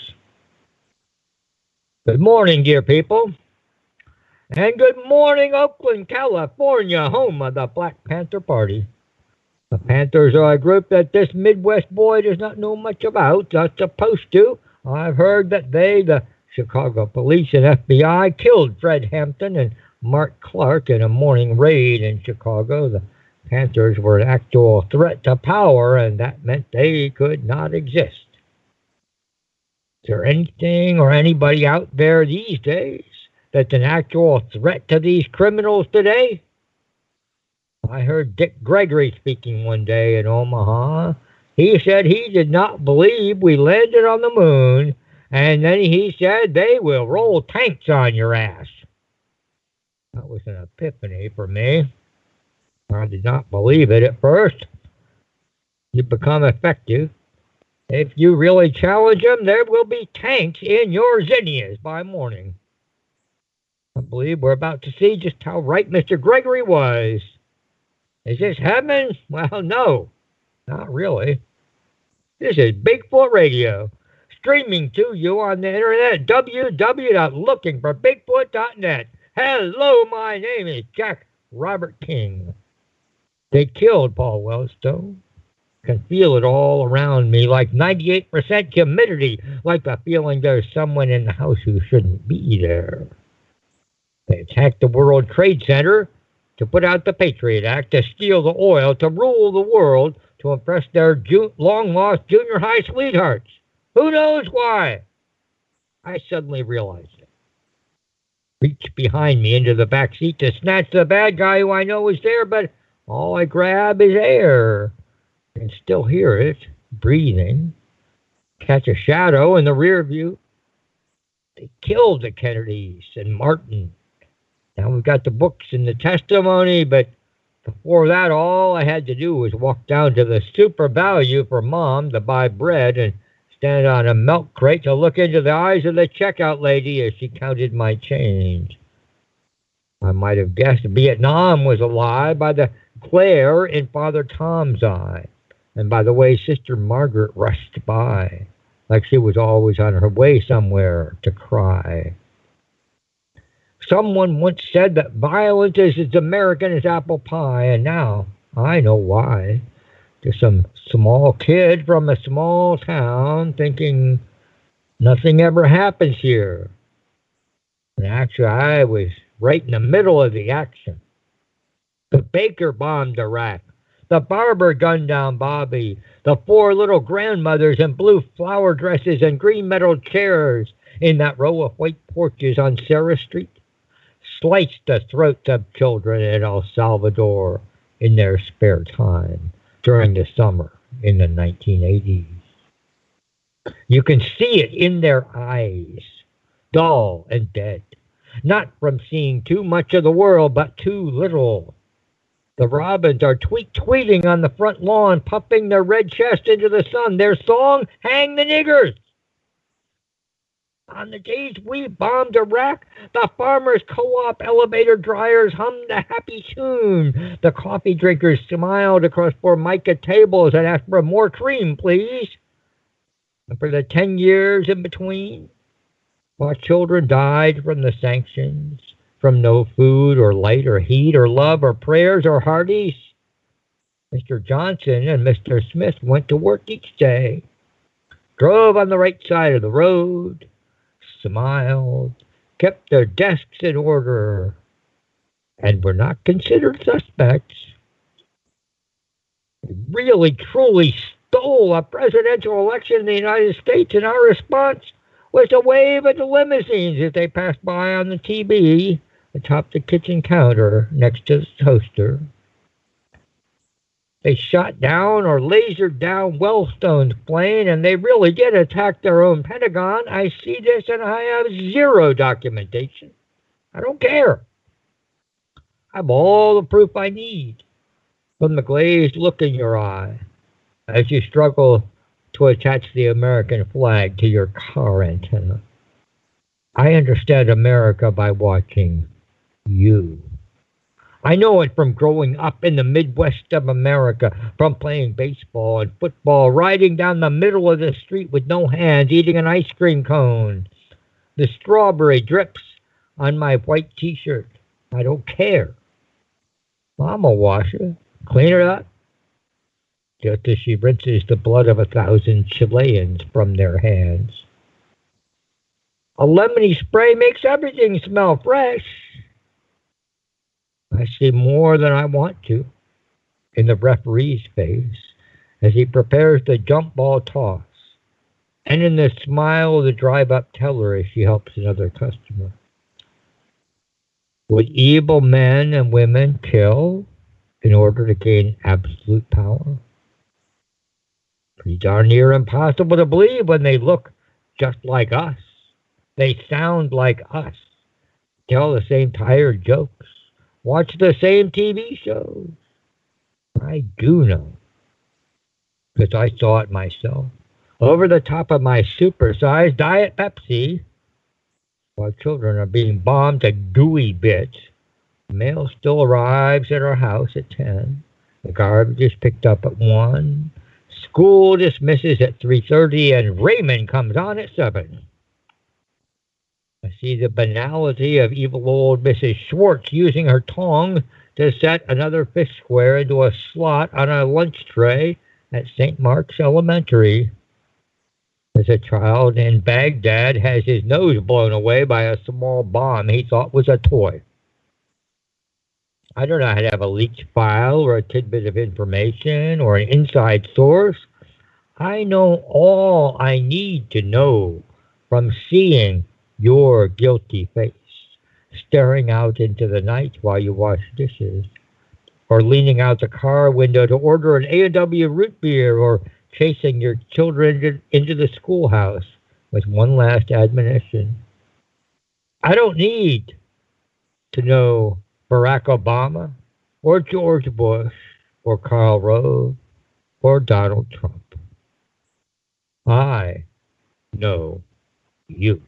Good morning, dear people. And good morning, Oakland, California, home of the Black Panther Party. The Panthers are a group that this Midwest boy does not know much about, not supposed to. I've heard that they, the Chicago police and F B I, killed Fred Hampton and Mark Clark in a morning raid in Chicago. The Panthers were an actual threat to power, and that meant they could not exist. Is there anything or anybody out there these days that's an actual threat to these criminals today? I heard Dick Gregory speaking one day in Omaha. He said he did not believe we landed on the moon, and then he said they will roll tanks on your ass. That was an epiphany for me. I did not believe it at first. You become effective If you really challenge them, there will be tanks in your zinnias by morning. I believe we're about to see just how right Mister Gregory was. Is this heaven? Well, no, not really. This is Bigfoot Radio, streaming to you on the internet at w w w dot looking for bigfoot dot net. Hello, my name is Jack Robert King. They killed Paul Wellstone. Can feel it all around me like ninety-eight percent humidity, like the feeling there's someone in the house who shouldn't be there. They attacked the World Trade Center to put out the Patriot Act, to steal the oil, to rule the world, to impress their ju- long-lost junior high sweethearts. Who knows why? I suddenly realized it. Reached behind me into the back seat to snatch the bad guy who I know is there, but all I grab is air. And still hear it, breathing. Catch a shadow in the rear view. They killed the Kennedys and Martin. Now we've got the books and the testimony, but before that, all I had to do was walk down to the Super Value for Mom to buy bread and stand on a milk crate to look into the eyes of the checkout lady as she counted my change. I might have guessed Vietnam was a lie by the glare in Father Tom's eye, and by the way Sister Margaret rushed by, like she was always on her way somewhere to cry. Someone once said that violence is as American as apple pie, and now I know why. Just some small kid from a small town thinking nothing ever happens here. And actually, I was right in the middle of the action. The baker bombed Iraq. The barber gunned down Bobby. The four little grandmothers in blue flower dresses and green metal chairs in that row of white porches on Sarah Street sliced the throats of children in El Salvador in their spare time during the summer in the nineteen eighties. You can see it in their eyes, dull and dead, not from seeing too much of the world, but too little. The robins are tweet-tweeting on the front lawn, puffing their red chest into the sun. Their song, Hang the Niggers. On the days we bombed Iraq, the farmers' co-op elevator dryers hummed a happy tune. The coffee drinkers smiled across Formica tables and asked for more cream, please. And for the ten years in between, while children died from the sanctions, from no food or light or heat or love or prayers or Hardee's, Mister Johnson and Mister Smith went to work each day, drove on the right side of the road, smiled, kept their desks in order, and were not considered suspects. They really, truly stole a presidential election in the United States, and our response was to wave at the limousines as they passed by on the T V atop the kitchen counter next to the toaster. They shot down or lasered down Wellstone's plane, and they really did attack their own Pentagon. I see this, and I have zero documentation. I don't care. I have all the proof I need, from the glazed look in your eye as you struggle to attach the American flag to your car antenna. I understand America by watching you. I know it from growing up in the Midwest of America, from playing baseball and football, riding down the middle of the street with no hands, eating an ice cream cone. The strawberry drips on my white t-shirt. I don't care. Mama wash it, clean it up, just as she rinses the blood of a thousand Chileans from their hands. A lemony spray makes everything smell fresh. I see more than I want to in the referee's face as he prepares the jump ball toss, and in the smile of the drive-up teller as she helps another customer. Would evil men and women kill in order to gain absolute power? Pretty darn near impossible to believe when they look just like us. They sound like us, tell the same tired jokes, watch the same T V shows. I do know, because I saw it myself. over the top of my supersized Diet Pepsi, while children are being bombed to gooey bits. Mail still arrives at our house at ten. The garbage is picked up at one. School dismisses at three thirty, and Raymond comes on at seven. I see the banality of evil old Missus Schwartz using her tongs to set another fish square into a slot on a lunch tray at Saint Mark's Elementary. As a child in Baghdad has his nose blown away by a small bomb he thought was a toy. I don't know how to have a leaked file or a tidbit of information or an inside source. I know all I need to know from seeing your guilty face, staring out into the night while you wash dishes, or leaning out the car window to order an A and W root beer, or chasing your children into the schoolhouse with one last admonition. I don't need to know Barack Obama, or George Bush, or Karl Rove, or Donald Trump. I know you.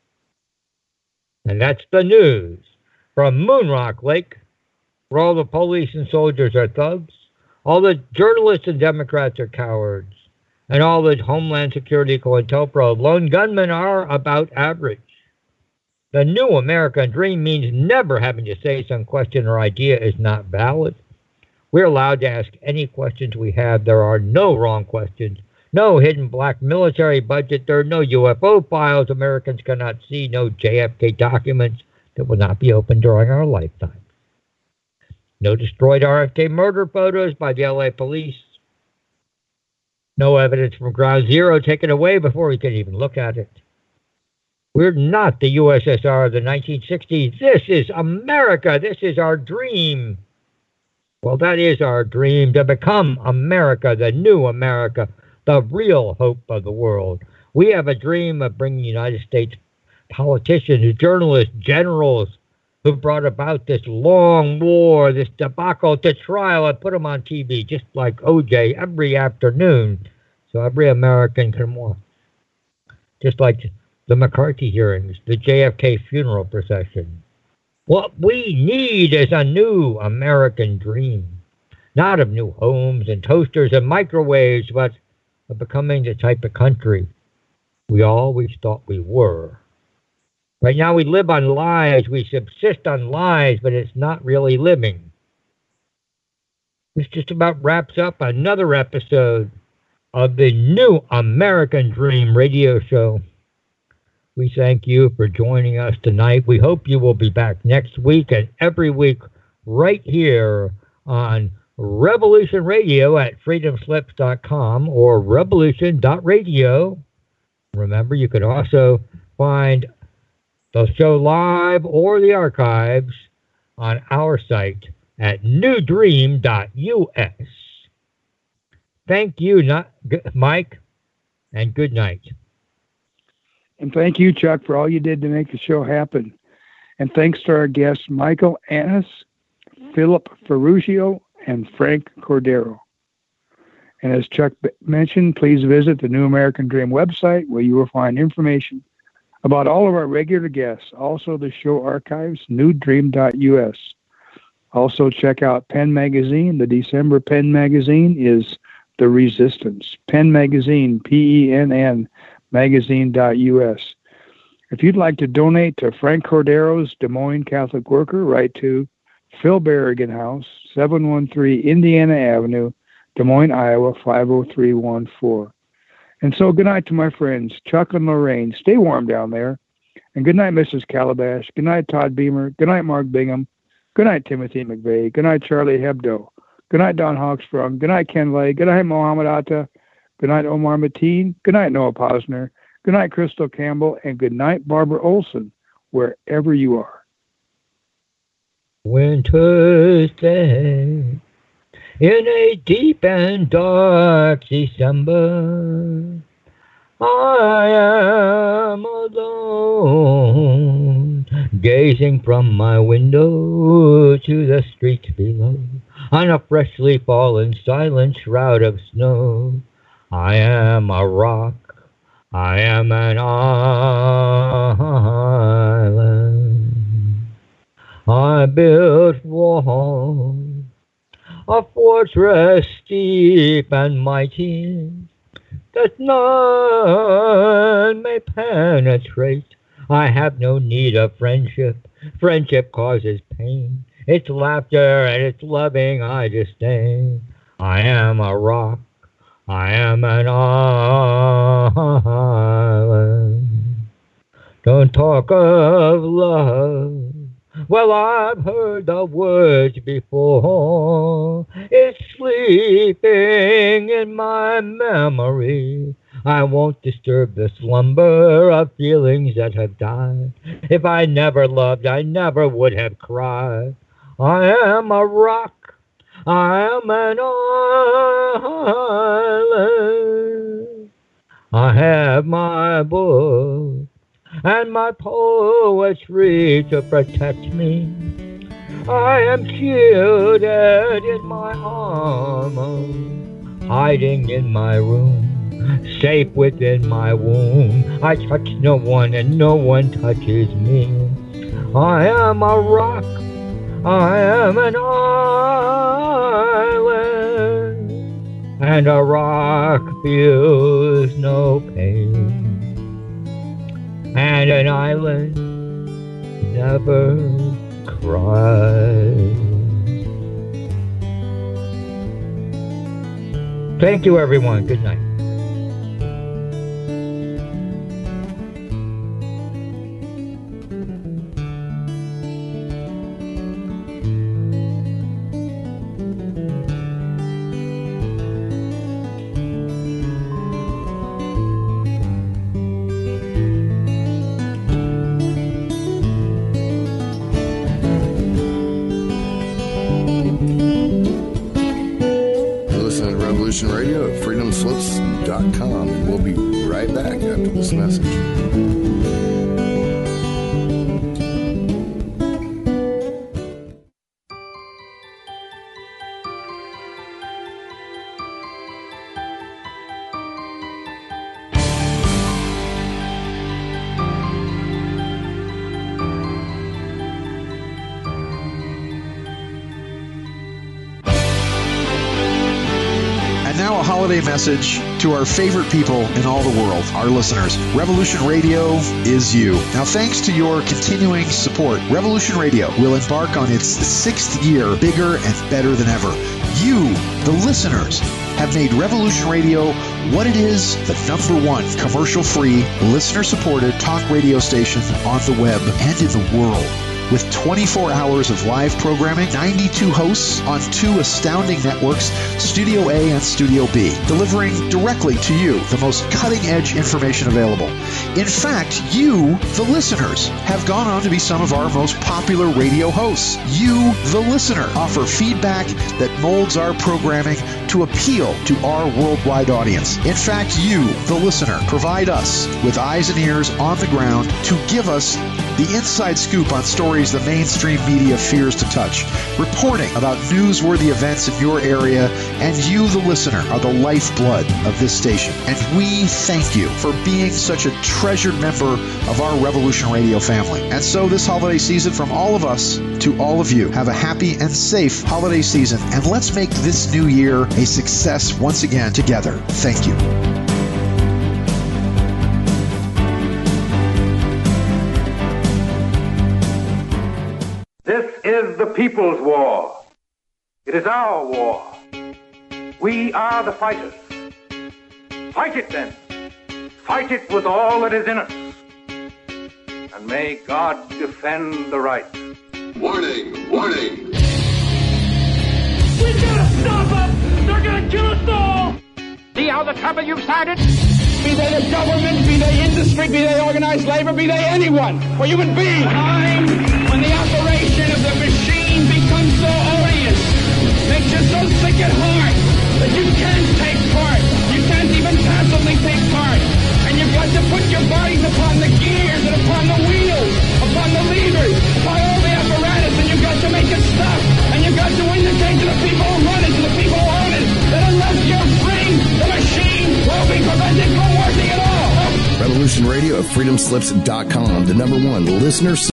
And that's the news from Moonrock Lake, where all the police and soldiers are thugs, all the journalists and Democrats are cowards, and all the Homeland Security COINTELPRO lone gunmen are about average. The new American dream means never having to say some question or idea is not valid. We're allowed to ask any questions we have. There are no wrong questions, no hidden black military budget. There are no U F O files Americans cannot see, no J F K documents that will not be opened during our lifetime. No destroyed R F K murder photos by the L A police. No evidence from Ground Zero taken away before we can even look at it. We're not the U S S R of the nineteen sixties. This is America. This is our dream. Well, that is our dream, to become America, the new America, the real hope of the world. We have a dream of bringing United States politicians, journalists, generals who brought about this long war, this debacle to trial, and put them on T V, just like O J, every afternoon, so every American can watch. Just like the McCarthy hearings, the J F K funeral procession. What we need is a new American dream, not of new homes and toasters and microwaves, but of becoming the type of country we always thought we were. Right now we live on lies, we subsist on lies, but it's not really living. This just about wraps up another episode of the New American Dream radio show. We thank you for joining us tonight. We hope you will be back next week and every week right here on Revolution Radio at freedom slips dot com or revolution dot radio. Remember, you can also find the show live or the archives on our site at new dream dot U S. Thank you, Mike, and good night. And thank you, Chuck, for all you did to make the show happen. And thanks to our guests, Michael Annis, Philip Ferruggio, and Frank Cordero. And as Chuck mentioned, please visit the New American Dream website, where you will find information about all of our regular guests. Also, the show archives, new dream dot U S. Also, check out Penn Magazine. The December Penn Magazine is The Resistance. Penn Magazine, P E N N, magazine dot U S. If you'd like to donate to Frank Cordero's Des Moines Catholic Worker, write to Phil Berrigan House, seven one three Indiana Avenue, Des Moines, Iowa, five oh three one four. And so good night to my friends, Chuck and Lorraine. Stay warm down there. And good night, Missus Calabash. Good night, Todd Beamer. Good night, Mark Bingham. Good night, Timothy McVeigh. Good night, Charlie Hebdo. Good night, Don Hawkstrong. Good night, Ken Lay. Good night, Mohammed Atta. Good night, Omar Mateen. Good night, Noah Posner. Good night, Crystal Campbell. And good night, Barbara Olson, wherever you are. Winter's Day, in a deep and dark December, I am alone, gazing from my window to the street below, on a freshly fallen silent shroud of snow. I am a rock. I am an island. I built walls, a fortress steep and mighty, that none may penetrate. I have no need of friendship. Friendship causes pain. It's laughter and it's loving I disdain. I am a rock. I am an island. Don't talk of love. Well, I've heard the words before. It's sleeping in my memory. I won't disturb the slumber of feelings that have died. If I never loved, I never would have cried. I am a rock. I am an island. I have my book and my poetry to protect me. I am shielded in my armor, hiding in my room, safe within my womb. I touch no one and no one touches me. I am a rock. I am an island, and a rock feels no pain, and an island never cries. Thank you, everyone. Good night. Radio at freedom slips dot com, and we'll be right back after this message. Message to our favorite people in all the world, our listeners. Revolution Radio is you. Now, thanks to your continuing support, Revolution Radio will embark on its sixth year, bigger and better than ever. You, the listeners, have made Revolution Radio what it is, the number one commercial-free, listener-supported talk radio station on the web and in the world. With twenty-four hours of live programming, ninety-two hosts on two astounding networks, Studio A and Studio B, delivering directly to you the most cutting-edge information available. In fact, you, the listeners, have gone on to be some of our most popular radio hosts. You, the listener, offer feedback that molds our programming to appeal to our worldwide audience. In fact, you, the listener, provide us with eyes and ears on the ground to give us the inside scoop on stories the mainstream media fears to touch, reporting about newsworthy events in your area, and you, the listener, are the lifeblood of this station. And we thank you for being such a treasured member of our Revolution Radio family. And so this holiday season, from all of us to all of you, have a happy and safe holiday season, and let's make this new year a success once again together. Thank you. This is the people's war. It is our war. We are the fighters. Fight it then. Fight it with all that is in us. And may God defend the right. Warning, warning. We gotta stop them! They're gonna kill us all! See how the trouble you've started? Be they the government, be they industry, be they organized labor, be they anyone, or human beings. Time when the operation of the machine becomes so odious, makes you so sick at heart that you can't take part. You can't even passively take part. And you've got to put your bodies upon the gears and upon the wheels, upon the levers, upon all the apparatus, and you've got to make it stop. And you've got to indicate to the people who run it, to the people who own it, that unless you're free, the machine Revolution Radio at freedom slips dot com, the number one listener